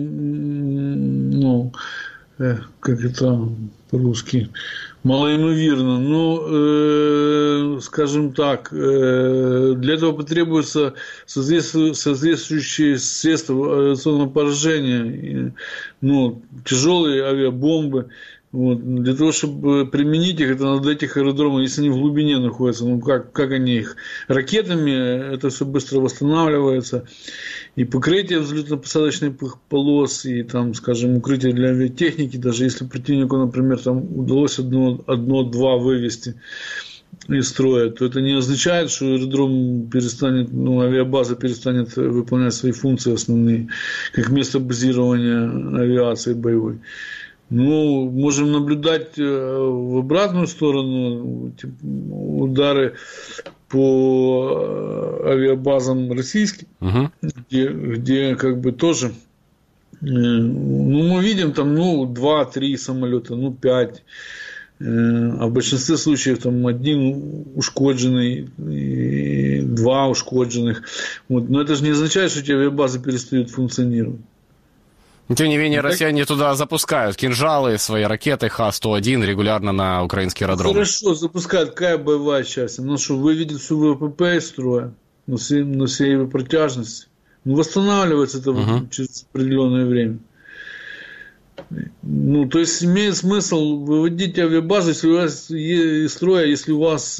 ну, как это по-русски, малоимоверно. Ну, скажем так, для этого потребуются соответствующие средства авиационного поражения, ну, тяжелые авиабомбы. Вот. Для того, чтобы применить их, это надо этих аэродромов, если они в глубине находятся, ну как они их? Ракетами это все быстро восстанавливается. И покрытие взлетно-посадочных полос, и там, скажем, укрытие для авиатехники, даже если противнику, например, там удалось одно-два вывести из строя, то это не означает, что аэродром перестанет, ну, авиабаза перестанет выполнять свои функции основные, как место базирования авиации боевой. Ну, можем наблюдать в обратную сторону удары по авиабазам российским, где как бы тоже, ну, мы видим там, ну, 2-3 самолета, ну, 5, а в большинстве случаев там 1 ушкодженный, 2 ушкодженных. Вот. Но это же не означает, что эти авиабазы перестают функционировать. Тем не менее, россияне туда запускают кинжалы, свои ракеты Х-101 регулярно на украинские аэродромы. Хорошо, запускают. Какая боевая часть? Ну что, выведет всю ВПП из строя на всей его протяжности. Ну, восстанавливается это через определенное время. Ну, то есть, имеет смысл выводить авиабазу, если у вас из строя, если у вас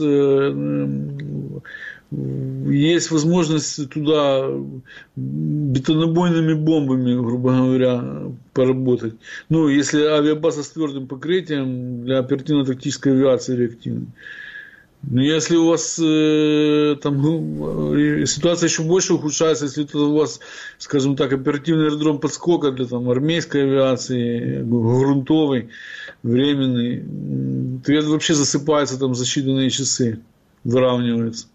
есть возможность туда бетонобойными бомбами, грубо говоря, поработать. Ну, если авиабаза с твердым покрытием для оперативно-тактической авиации реактивной. Но если у вас ситуация еще больше ухудшается, если это у вас, скажем так, оперативный аэродром подскока для армейской авиации, грунтовый, временный, то это вообще засыпается за считанные часы, выравнивается.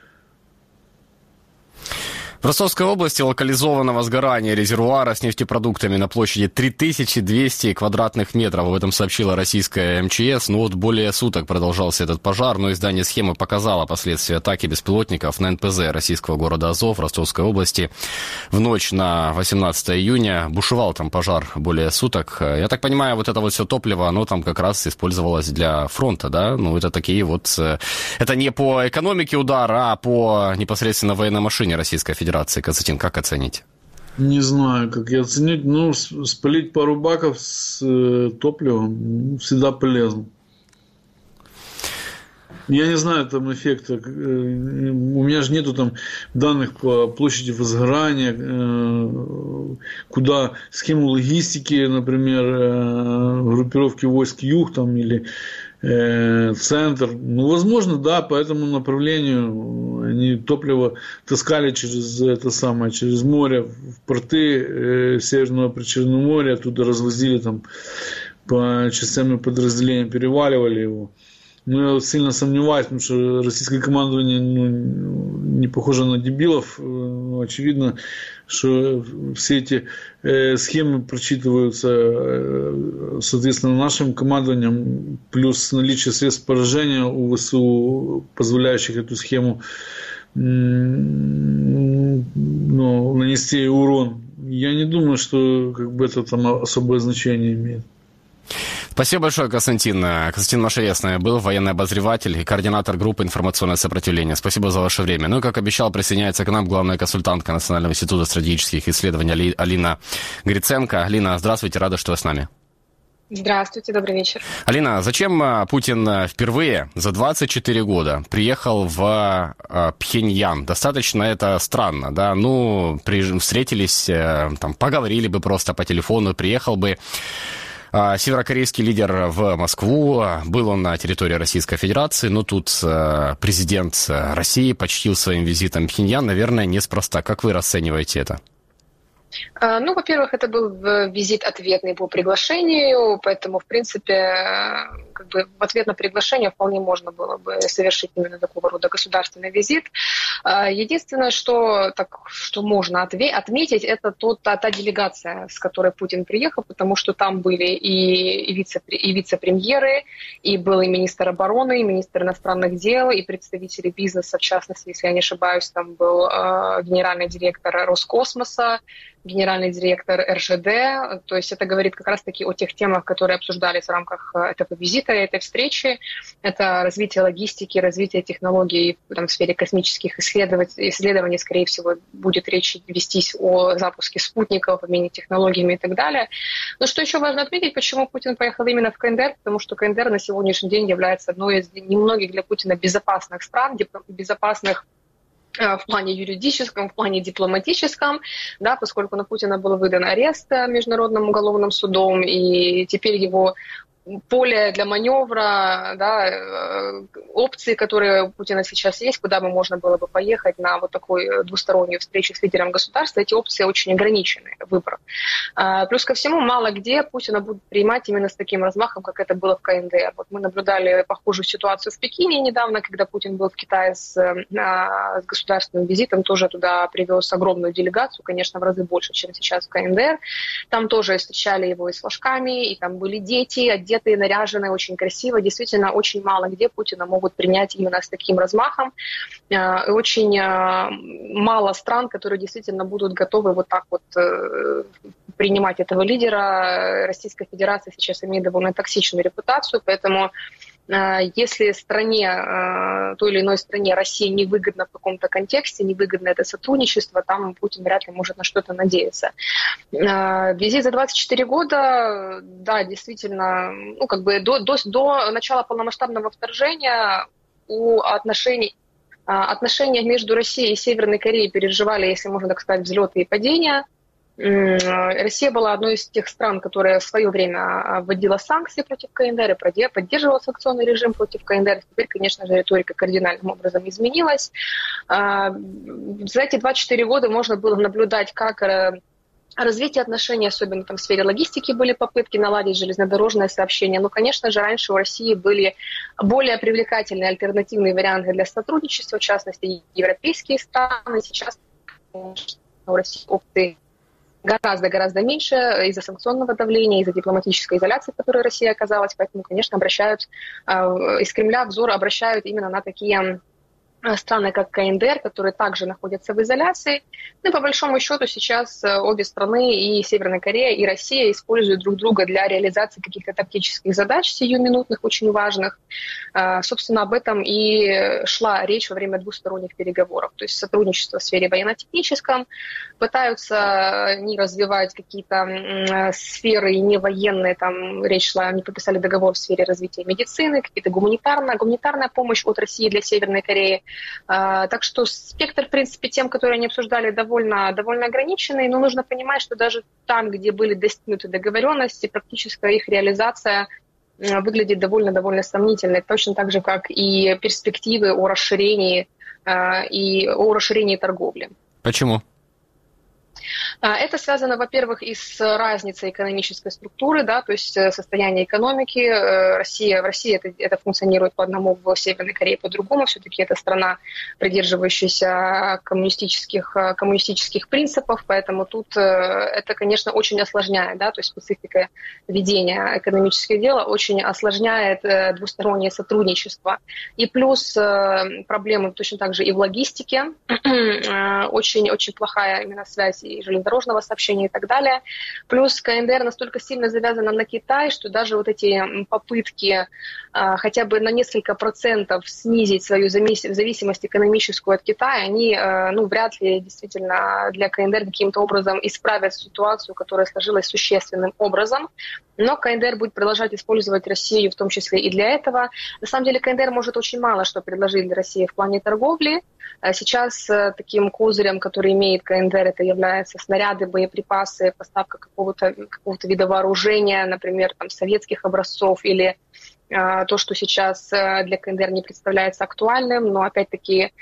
В Ростовской области локализовано возгорание резервуара с нефтепродуктами на площади 3200 квадратных метров. Об этом сообщила российская МЧС. Более суток продолжался этот пожар, но издание «Схемы» показало последствия атаки беспилотников на НПЗ российского города Азов в Ростовской области. В ночь на 18 июня бушевал там пожар более суток. Я так понимаю, это все топливо, оно там как раз использовалось для фронта, да? Это такие это не по экономике удар, а по непосредственно военной машине Российской Федерации. Константин, как оценить? Не знаю, как я оценить. Спалить пару баков с топливом всегда полезно. Я не знаю эффекта. У меня же нету данных по площади возгорания, куда схему логистики, например, группировки войск Юг или центр. Возможно, да, по этому направлению они топливо таскали через море в порты Северного Причерноморья, оттуда развозили по частям и подразделениям, переваливали его. Но я сильно сомневаюсь, потому что российское командование не похоже на дебилов. Очевидно, что все эти схемы прочитываются, соответственно, нашим командованием, плюс наличие средств поражения у ВСУ, позволяющих эту схему нанести урон. Я не думаю, что это особое значение имеет. Спасибо большое, Константин. Константин Машерец был военный обозреватель и координатор группы «Информационное сопротивление». Спасибо за ваше время. И, как обещал, присоединяется к нам главная консультантка Национального института стратегических исследований Алина Гриценко. Алина, здравствуйте, рада, что вы с нами. Здравствуйте, добрый вечер. Алина, зачем Путин впервые за 24 года приехал в Пхеньян? Достаточно это странно, да? Встретились, поговорили бы просто по телефону, приехал бы северокорейский лидер в Москву, был он на территории Российской Федерации, но тут президент России почтил своим визитом Пхеньян, наверное, неспроста. Как вы расцениваете это? Во-первых, это был визит ответный по приглашению, поэтому, в принципе, в ответ на приглашение вполне можно было бы совершить именно такого рода государственный визит. Единственное, что можно отметить, это та делегация, с которой Путин приехал, потому что там были и вице-премьеры, и был и министр обороны, и министр иностранных дел, и представители бизнеса, в частности, если я не ошибаюсь, там был генеральный директор Роскосмоса, генеральный директор РЖД. То есть это говорит как раз-таки о тех темах, которые обсуждались в рамках этого визита, этой встречи. Это развитие логистики, развитие технологий в сфере космических исследований. Скорее всего, будет речь вестись о запуске спутников, обмене технологиями и так далее. Но что еще важно отметить, почему Путин поехал именно в КНДР? Потому что КНДР на сегодняшний день является одной из немногих для Путина безопасных стран, безопасных в плане юридическом, в плане дипломатическом, да, поскольку на Путина был выдан арест Международным уголовным судом, и теперь его поле для маневра, да, опции, которые у Путина сейчас есть, куда бы можно было бы поехать на такую двустороннюю встречу с лидером государства, эти опции очень ограничены, выбор. Плюс ко всему, мало где Путина будут принимать именно с таким размахом, как это было в КНДР. Мы наблюдали похожую ситуацию в Пекине недавно, когда Путин был в Китае с государственным визитом, тоже туда привез огромную делегацию, конечно, в разы больше, чем сейчас в КНДР. Там тоже встречали его и с флажками, и там были дети, одетые, наряженные, очень красиво. Действительно, очень мало где Путина могут принять именно с таким размахом. Очень мало стран, которые действительно будут готовы принимать этого лидера. Российская Федерация сейчас имеет довольно токсичную репутацию, поэтому если той или иной стране России невыгодно в каком-то контексте, невыгодно это сотрудничество, там Путин вряд ли может на что-то надеяться. Визит за 24 года, да, действительно, до начала полномасштабного вторжения отношения между Россией и Северной Кореей переживали, если можно так сказать, взлеты и падения. Россия была одной из тех стран, которая в свое время вводила санкции против КНДР и поддерживала санкционный режим против КНДР. Теперь, конечно же, риторика кардинальным образом изменилась. За эти 24 года можно было наблюдать, как развитие отношений, особенно там, в сфере логистики, были попытки наладить железнодорожное сообщение. Но, конечно же, раньше у России были более привлекательные альтернативные варианты для сотрудничества, в частности, европейские страны. Сейчас у России опции гораздо меньше из-за санкционного давления, из-за дипломатической изоляции, в которой Россия оказалась. Поэтому, конечно, из Кремля взор обращают именно на такие страны, как КНДР, которые также находятся в изоляции. Ну и по большому счету сейчас обе страны, и Северная Корея, и Россия, используют друг друга для реализации каких-то тактических задач сиюминутных, очень важных. Собственно, об этом и шла речь во время двусторонних переговоров. То есть сотрудничество в сфере военно-техническом. Пытаются не развивать какие-то сферы не военные. Там речь шла, они подписали договор в сфере развития медицины, какие-то гуманитарная помощь от России для Северной Кореи. Так что спектр, в принципе, тем, которые они обсуждали, довольно ограниченный, но нужно понимать, что даже там, где были достигнуты договоренности, практическая их реализация выглядит довольно сомнительной, точно так же, как и перспективы о расширении торговли. Почему? Это связано, во-первых, и с разницей экономической структуры, да, то есть состояние экономики. В России это функционирует по одному, в Северной Корее по другому. Все-таки это страна, придерживающаяся коммунистических принципов, поэтому тут это, конечно, очень осложняет, да, то есть специфика ведения экономических дел очень осложняет двустороннее сотрудничество. И плюс проблемы точно так же и в логистике. Очень плохая именно связь и железнодорожного сообщения и так далее. Плюс КНДР настолько сильно завязана на Китай, что даже вот эти попытки хотя бы на несколько процентов снизить свою зависимость экономическую от Китая, они вряд ли действительно для КНДР каким-то образом исправят ситуацию, которая сложилась существенным образом. Но КНДР будет продолжать использовать Россию в том числе и для этого. На самом деле КНДР может очень мало что предложить для России в плане торговли. Сейчас таким козырем, который имеет КНДР, это являются снаряды, боеприпасы, поставка какого-то вида вооружения, например, там, советских образцов или то, что сейчас для КНДР не представляется актуальным, но опять-таки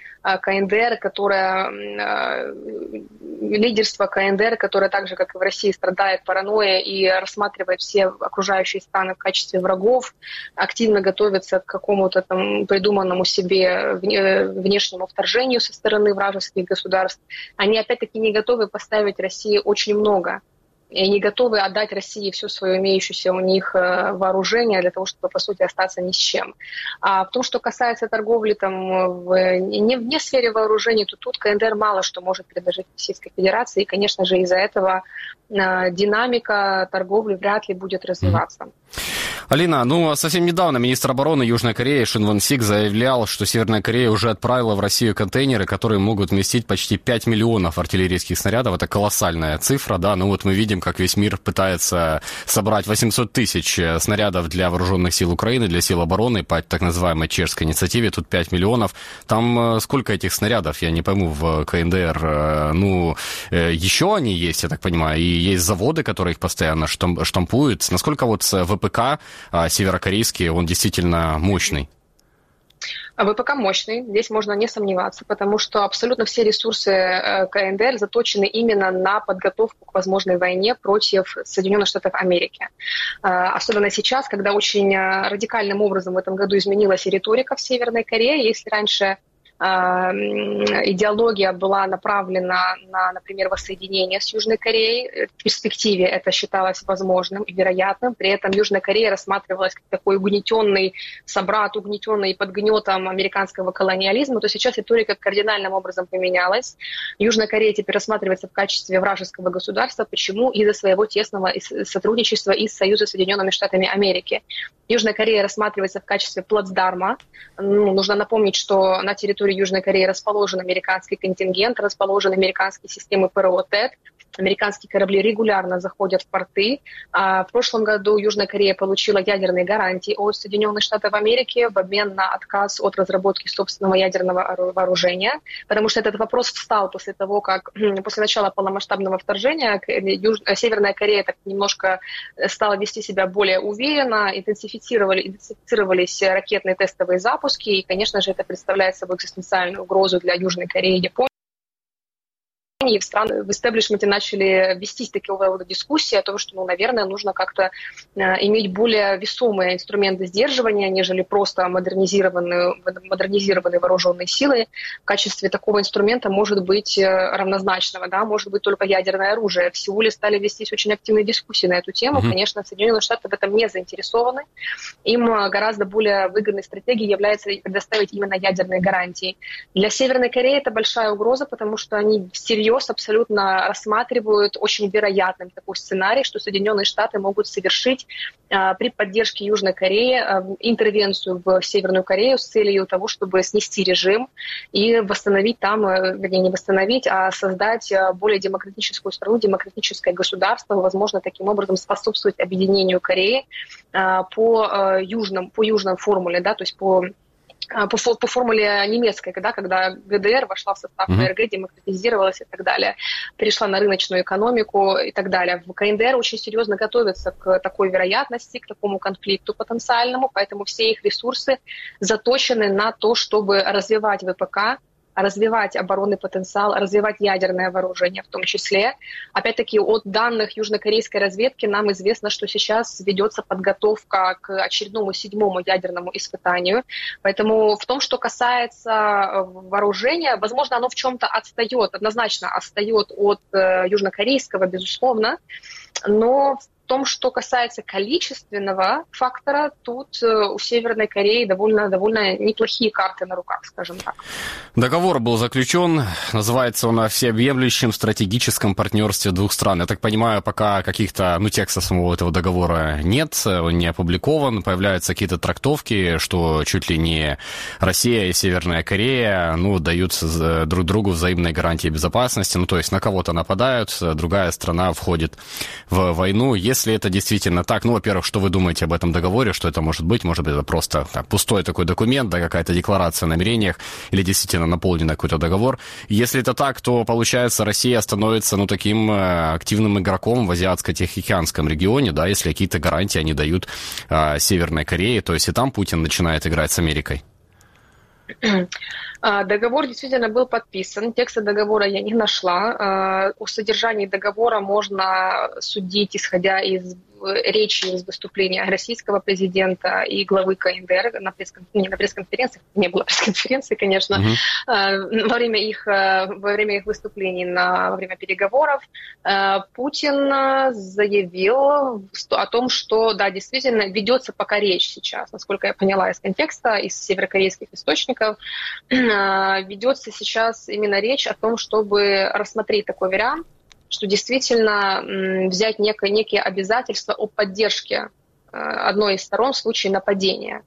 лидерство КНДР, которое так же, как и в России, страдает паранойей и рассматривает все окружающие страны в качестве врагов, активно готовится к какому-то там придуманному себе внешнему вторжению со стороны вражеских государств, они опять-таки не готовы поставить России очень много. И не готовы отдать России все свое имеющееся у них вооружение для того, чтобы, по сути, остаться ни с чем. А в том, что касается торговли вне сфере вооружений, то тут КНДР мало что может предложить Российской Федерации. И, конечно же, из-за этого динамика торговли вряд ли будет развиваться. Алина, совсем недавно министр обороны Южной Кореи Шин Вон Сик заявлял, что Северная Корея уже отправила в Россию контейнеры, которые могут вместить почти 5 миллионов артиллерийских снарядов. Это колоссальная цифра, да. Мы видим, как весь мир пытается собрать 800 тысяч снарядов для вооруженных сил Украины, для сил обороны по так называемой чешской инициативе. Тут 5 миллионов. Там сколько этих снарядов, я не пойму, в КНДР? Еще они есть, я так понимаю, и есть заводы, которые их постоянно штампуют. Насколько ВПК северокорейский, он действительно мощный? ВПК мощный, здесь можно не сомневаться, потому что абсолютно все ресурсы КНДР заточены именно на подготовку к возможной войне против Соединенных Штатов Америки. Особенно сейчас, когда очень радикальным образом в этом году изменилась и риторика в Северной Корее. Если раньше идеология была направлена на, например, воссоединение с Южной Кореей. В перспективе это считалось возможным и вероятным. При этом Южная Корея рассматривалась как такой угнетенный собрат, угнетенный под гнетом американского колониализма. То сейчас риторика кардинальным образом поменялась. Южная Корея теперь рассматривается в качестве вражеского государства. Почему? Из-за своего тесного сотрудничества и союза с Соединенными Штатами Америки. Южная Корея рассматривается в качестве плацдарма. Нужно напомнить, что на территории Южной Кореи расположен американский контингент, расположены американские системы ПРО ТЭД. Американские корабли регулярно заходят в порты. В прошлом году Южная Корея получила ядерные гарантии от Соединенных Штатов Америки в обмен на отказ от разработки собственного ядерного вооружения, потому что этот вопрос встал после того, как после начала полномасштабного вторжения Северная Корея так немножко стала вести себя более уверенно, интенсифицировались ракетные тестовые запуски, и, конечно же, это представляет собой экзистенциальную угрозу для Южной Кореи и Японии. И в истеблишменте начали вестись такого рода дискуссии о том, что, наверное, нужно как-то иметь более весомые инструменты сдерживания, нежели просто модернизированные вооруженные силы. В качестве такого инструмента может быть равнозначного, да, может быть только ядерное оружие. В Сеуле стали вестись очень активные дискуссии на эту тему. Конечно, Соединенные Штаты в этом не заинтересованы. Им гораздо более выгодной стратегией является предоставить именно ядерные гарантии. Для Северной Кореи это большая угроза, потому что они всерьез абсолютно рассматривают очень вероятным такой сценарий, что Соединенные Штаты могут совершить при поддержке Южной Кореи интервенцию в Северную Корею с целью того, чтобы снести режим и восстановить там, вернее, не восстановить, а создать более демократическую страну, демократическое государство, возможно, таким образом способствовать объединению Кореи по южной формуле, да, то есть по формуле немецкой, когда ГДР вошла в состав ФРГ, демократизировалась и так далее, перешла на рыночную экономику и так далее. В КНДР очень серьезно готовятся к такой вероятности, к такому конфликту потенциальному, поэтому все их ресурсы заточены на то, чтобы развивать ВПК, развивать оборонный потенциал, развивать ядерное вооружение в том числе. Опять-таки, от данных южнокорейской разведки нам известно, что сейчас ведется подготовка к очередному 7-му ядерному испытанию. Поэтому в том, что касается вооружения, возможно, оно в чем-то отстает, однозначно отстает от южнокорейского, безусловно, но в том, что касается количественного фактора, тут у Северной Кореи довольно неплохие карты на руках, скажем так. Договор был заключен, называется он о всеобъемлющем стратегическом партнерстве двух стран. Я так понимаю, пока каких-то, текста самого этого договора нет, он не опубликован, появляются какие-то трактовки, что чуть ли не Россия и Северная Корея, дают друг другу взаимные гарантии безопасности, то есть на кого-то нападают, другая страна входит в войну. Если это действительно так, во-первых, что вы думаете об этом договоре, что это может быть? Может быть, это просто пустой такой документ, да, какая-то декларация о намерениях, или действительно наполненный какой-то договор. Если это так, то, получается, Россия становится, таким активным игроком в Азиатско-Тихоокеанском регионе, да, если какие-то гарантии они дают Северной Корее, то есть и там Путин начинает играть с Америкой. Договор действительно был подписан. Текста договора я не нашла. О содержании договора можно судить, исходя из речи, из выступления российского президента и главы КНДР на пресс-конференциях. Не было пресс-конференции, конечно. Во время их выступлений, во время переговоров Путин заявил о том, что, да, действительно ведется пока речь сейчас, насколько я поняла из контекста, из северокорейских источников, ведется сейчас именно речь о том, чтобы рассмотреть такой вариант, что действительно взять некие обязательства о поддержке одной из сторон в случае нападения.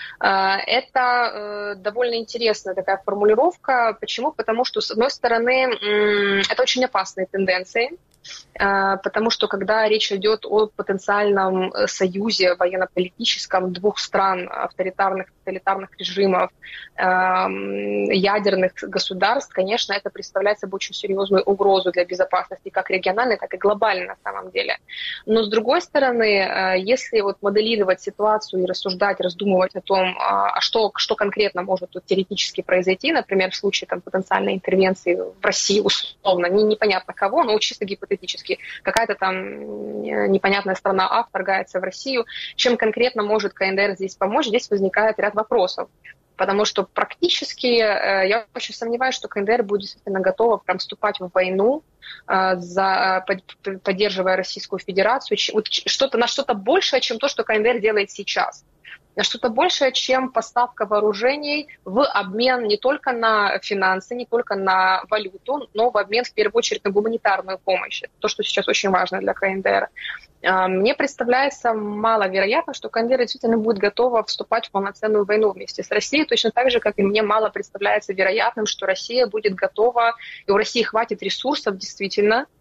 Это довольно интересная такая формулировка. Почему? Потому что, с одной стороны, это очень опасные тенденции, потому что когда речь идет о потенциальном союзе военно-политическом двух стран, авторитарных, тоталитарных режимов, ядерных государств, конечно, это представляет собой очень серьезную угрозу для безопасности как региональной, так и глобальной на самом деле. Но с другой стороны, если моделировать ситуацию и рассуждать, раздумывать о том, что конкретно может тут теоретически произойти, например, в случае потенциальной интервенции в России, условно, непонятно кого, но чисто гипотетически, какая-то непонятная страна А вторгается в Россию, чем конкретно может КНДР здесь помочь, здесь возникает ряд вопросов. Потому что практически я очень сомневаюсь, что КНДР будет действительно готова вступать в войну, поддерживая Российскую Федерацию, на что-то большее, чем то, что КНДР делает сейчас. На что-то большее, чем поставка вооружений в обмен не только на финансы, не только на валюту, но в обмен, в первую очередь, на гуманитарную помощь. Это то, что сейчас очень важно для КНДР. Мне представляется маловероятно, что КНДР действительно будет готова вступать в полноценную войну вместе с Россией, точно так же, как и мне мало представляется вероятным, что Россия будет готова, и у России хватит ресурсов действительно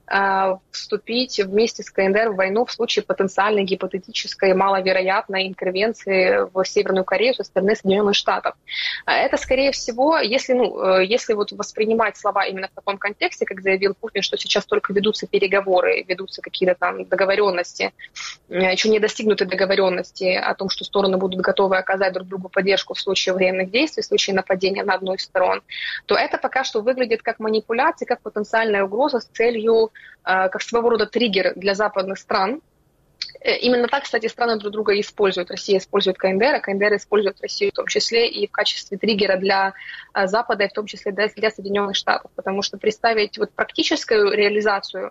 вступить вместе с КНДР в войну в случае потенциальной гипотетической маловероятной интервенции в Северную Корею со стороны Соединенных Штатов. Это, скорее всего, если вот воспринимать слова именно в таком контексте, как заявил Путин, что сейчас только ведутся переговоры, ведутся какие-то там договоренности, еще не достигнуты договоренности о том, что стороны будут готовы оказать друг другу поддержку в случае военных действий, в случае нападения на одну из сторон, то это пока что выглядит как манипуляция, как потенциальная угроза с целью, как своего рода триггер для западных стран. Именно так, кстати, страны друг друга используют. Россия использует КНДР, а КНДР использует Россию в том числе и в качестве триггера для Запада, и в том числе для Соединенных Штатов. Потому что представить вот практическую реализацию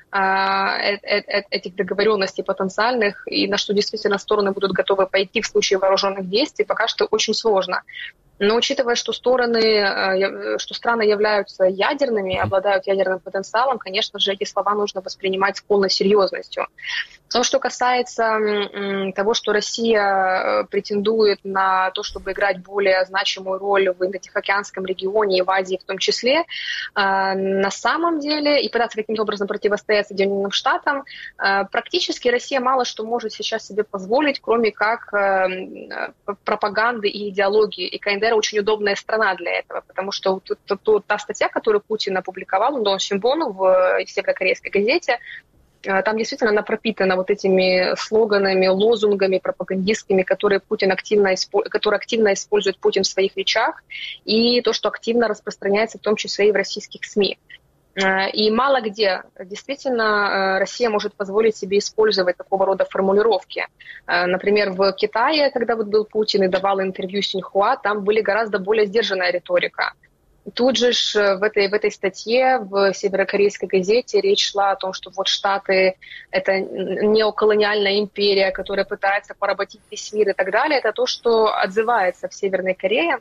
этих договоренностей потенциальных и на что действительно стороны будут готовы пойти в случае вооруженных действий, пока что очень сложно. Но учитывая, что страны являются ядерными, обладают ядерным потенциалом, конечно же, эти слова нужно воспринимать с полной серьезностью. То, что касается того, что Россия претендует на то, чтобы играть более значимую роль в Индо-Тихоокеанском регионе и в Азии в том числе, на самом деле, и пытаться каким-то образом противостоять Соединенным Штатам, практически Россия мало что может сейчас себе позволить, кроме как пропаганды и идеологии. И КНДР очень удобная страна для этого, потому что та статья, которую Путин опубликовал, Дон Симбону в северокорейской газете, там действительно она пропитана вот этими слоганами, лозунгами пропагандистскими, которые активно использует Путин в своих речах, и то, что активно распространяется в том числе и в российских СМИ. И мало где действительно Россия может позволить себе использовать такого рода формулировки. Например, в Китае, когда вот был Путин и давал интервью Синьхуа, там были гораздо более сдержанная риторика. Тут же в этой статье в северокорейской газете речь шла о том, что вот Штаты — это неоколониальная империя, которая пытается поработить весь мир и так далее. Это то, что отзывается в Северной Корее.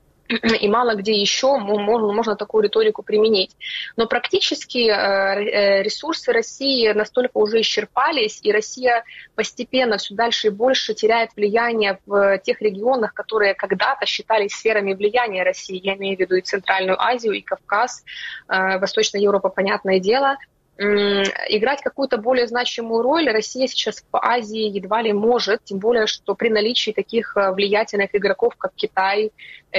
И мало где еще можно такую риторику применить. Но практически ресурсы России настолько уже исчерпались, и Россия постепенно все дальше и больше теряет влияние в тех регионах, которые когда-то считались сферами влияния России. Я имею в виду и Центральную Азию, и Кавказ, Восточная Европа, понятное дело. Играть какую-то более значимую роль Россия сейчас в Азии едва ли может, тем более, что при наличии таких влиятельных игроков, как Китай,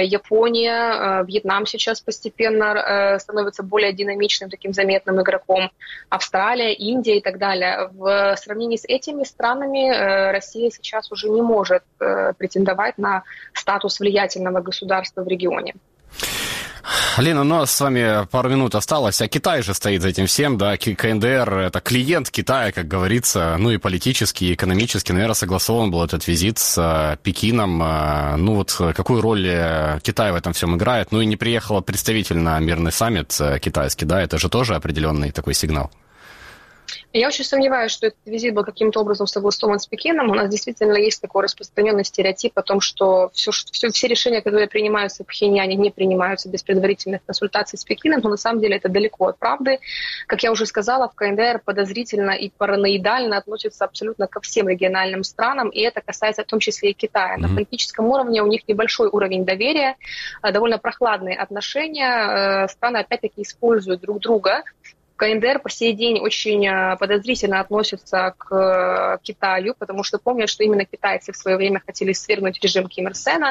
Япония, Вьетнам сейчас постепенно становится более динамичным, таким заметным игроком, Австралия, Индия и так далее. В сравнении с этими странами Россия сейчас уже не может претендовать на статус влиятельного государства в регионе. Лена, у нас с вами пару минут осталось, а Китай же стоит за этим всем, да, КНДР — это клиент Китая, как говорится, ну и политически, и экономически, наверное, согласован был этот визит с Пекином, ну вот какую роль Китай в этом всем играет, ну и не приехала представитель на мирный саммит китайский, да, это же тоже определенный такой сигнал. Я очень сомневаюсь, что этот визит был каким-то образом согласован с Пекином. У нас действительно есть такой распространенный стереотип о том, что все решения, которые принимаются в Пхеньяне, не принимаются без предварительных консультаций с Пекином, но на самом деле это далеко от правды. Как я уже сказала, в КНДР подозрительно и параноидально относятся абсолютно ко всем региональным странам, и это касается в том числе и Китая. На политическом уровне у них небольшой уровень доверия, довольно прохладные отношения. Страны опять-таки используют друг друга. КНДР по сей день очень подозрительно относится к Китаю, потому что помнят, что именно китайцы в свое время хотели свергнуть режим Ким Ир Сена.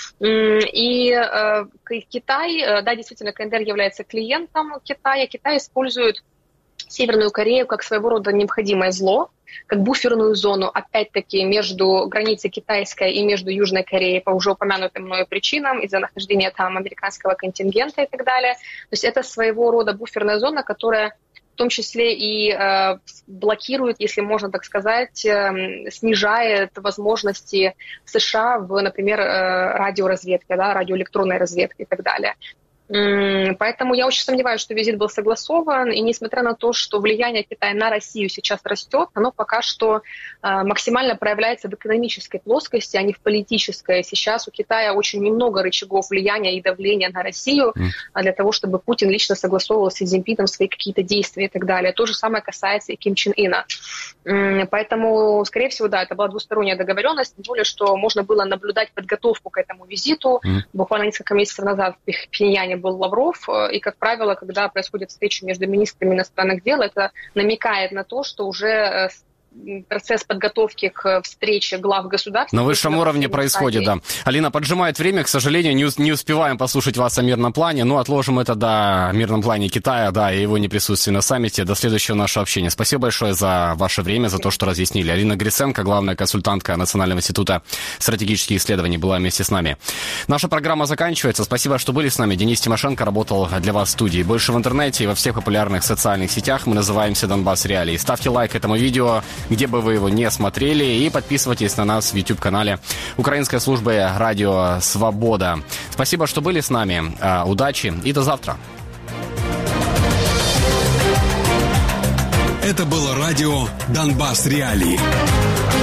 И Китай, да, действительно, КНДР является клиентом Китая. Китай использует Северную Корею как своего рода необходимое зло, как буферную зону, опять-таки, между границей китайской и между Южной Кореей по уже упомянутым мною причинам, из-за нахождения там американского контингента и так далее. То есть это своего рода буферная зона, которая в том числе и блокирует, если можно так сказать, снижает возможности США в, например, радиоразведке, да, радиоэлектронной разведке и так далее. Поэтому я очень сомневаюсь, что визит был согласован, и несмотря на то, что влияние Китая на Россию сейчас растет, оно пока что максимально проявляется в экономической плоскости, а не в политической. Сейчас у Китая очень немного рычагов влияния и давления на Россию для того, чтобы Путин лично согласовывал с Си Цзиньпином свои какие-то действия и так далее. То же самое касается и Ким Чен Ына. Поэтому, скорее всего, да, это была двусторонняя договоренность, тем более, что можно было наблюдать подготовку к этому визиту. Буквально несколько месяцев назад в Пхеньяне был Лавров, и, как правило, когда происходит встреча между министрами иностранных дел, это намекает на то, что уже процесс подготовки к встрече глав государств. На высшем уровне происходит, да. Алина, поджимает время, к сожалению, не успеваем послушать вас о мирном плане, но отложим это до мирном плане Китая, да, и его неприсутствия на саммите, до следующего нашего общения. Спасибо большое за ваше время, за то, что разъяснили. Алина Гриценко, главная консультантка Национального института стратегических исследований, была вместе с нами. Наша программа заканчивается. Спасибо, что были с нами. Денис Тимошенко работал для вас в студии. Больше в интернете и во всех популярных социальных сетях. Мы называемся «Донбасс Реалии». Ставьте лайк этому видео, где бы вы его не смотрели, и подписывайтесь на нас в YouTube-канале Украинской службы «Радио Свобода». Спасибо, что были с нами. Удачи и до завтра. Это было радио «Донбасс Реалии».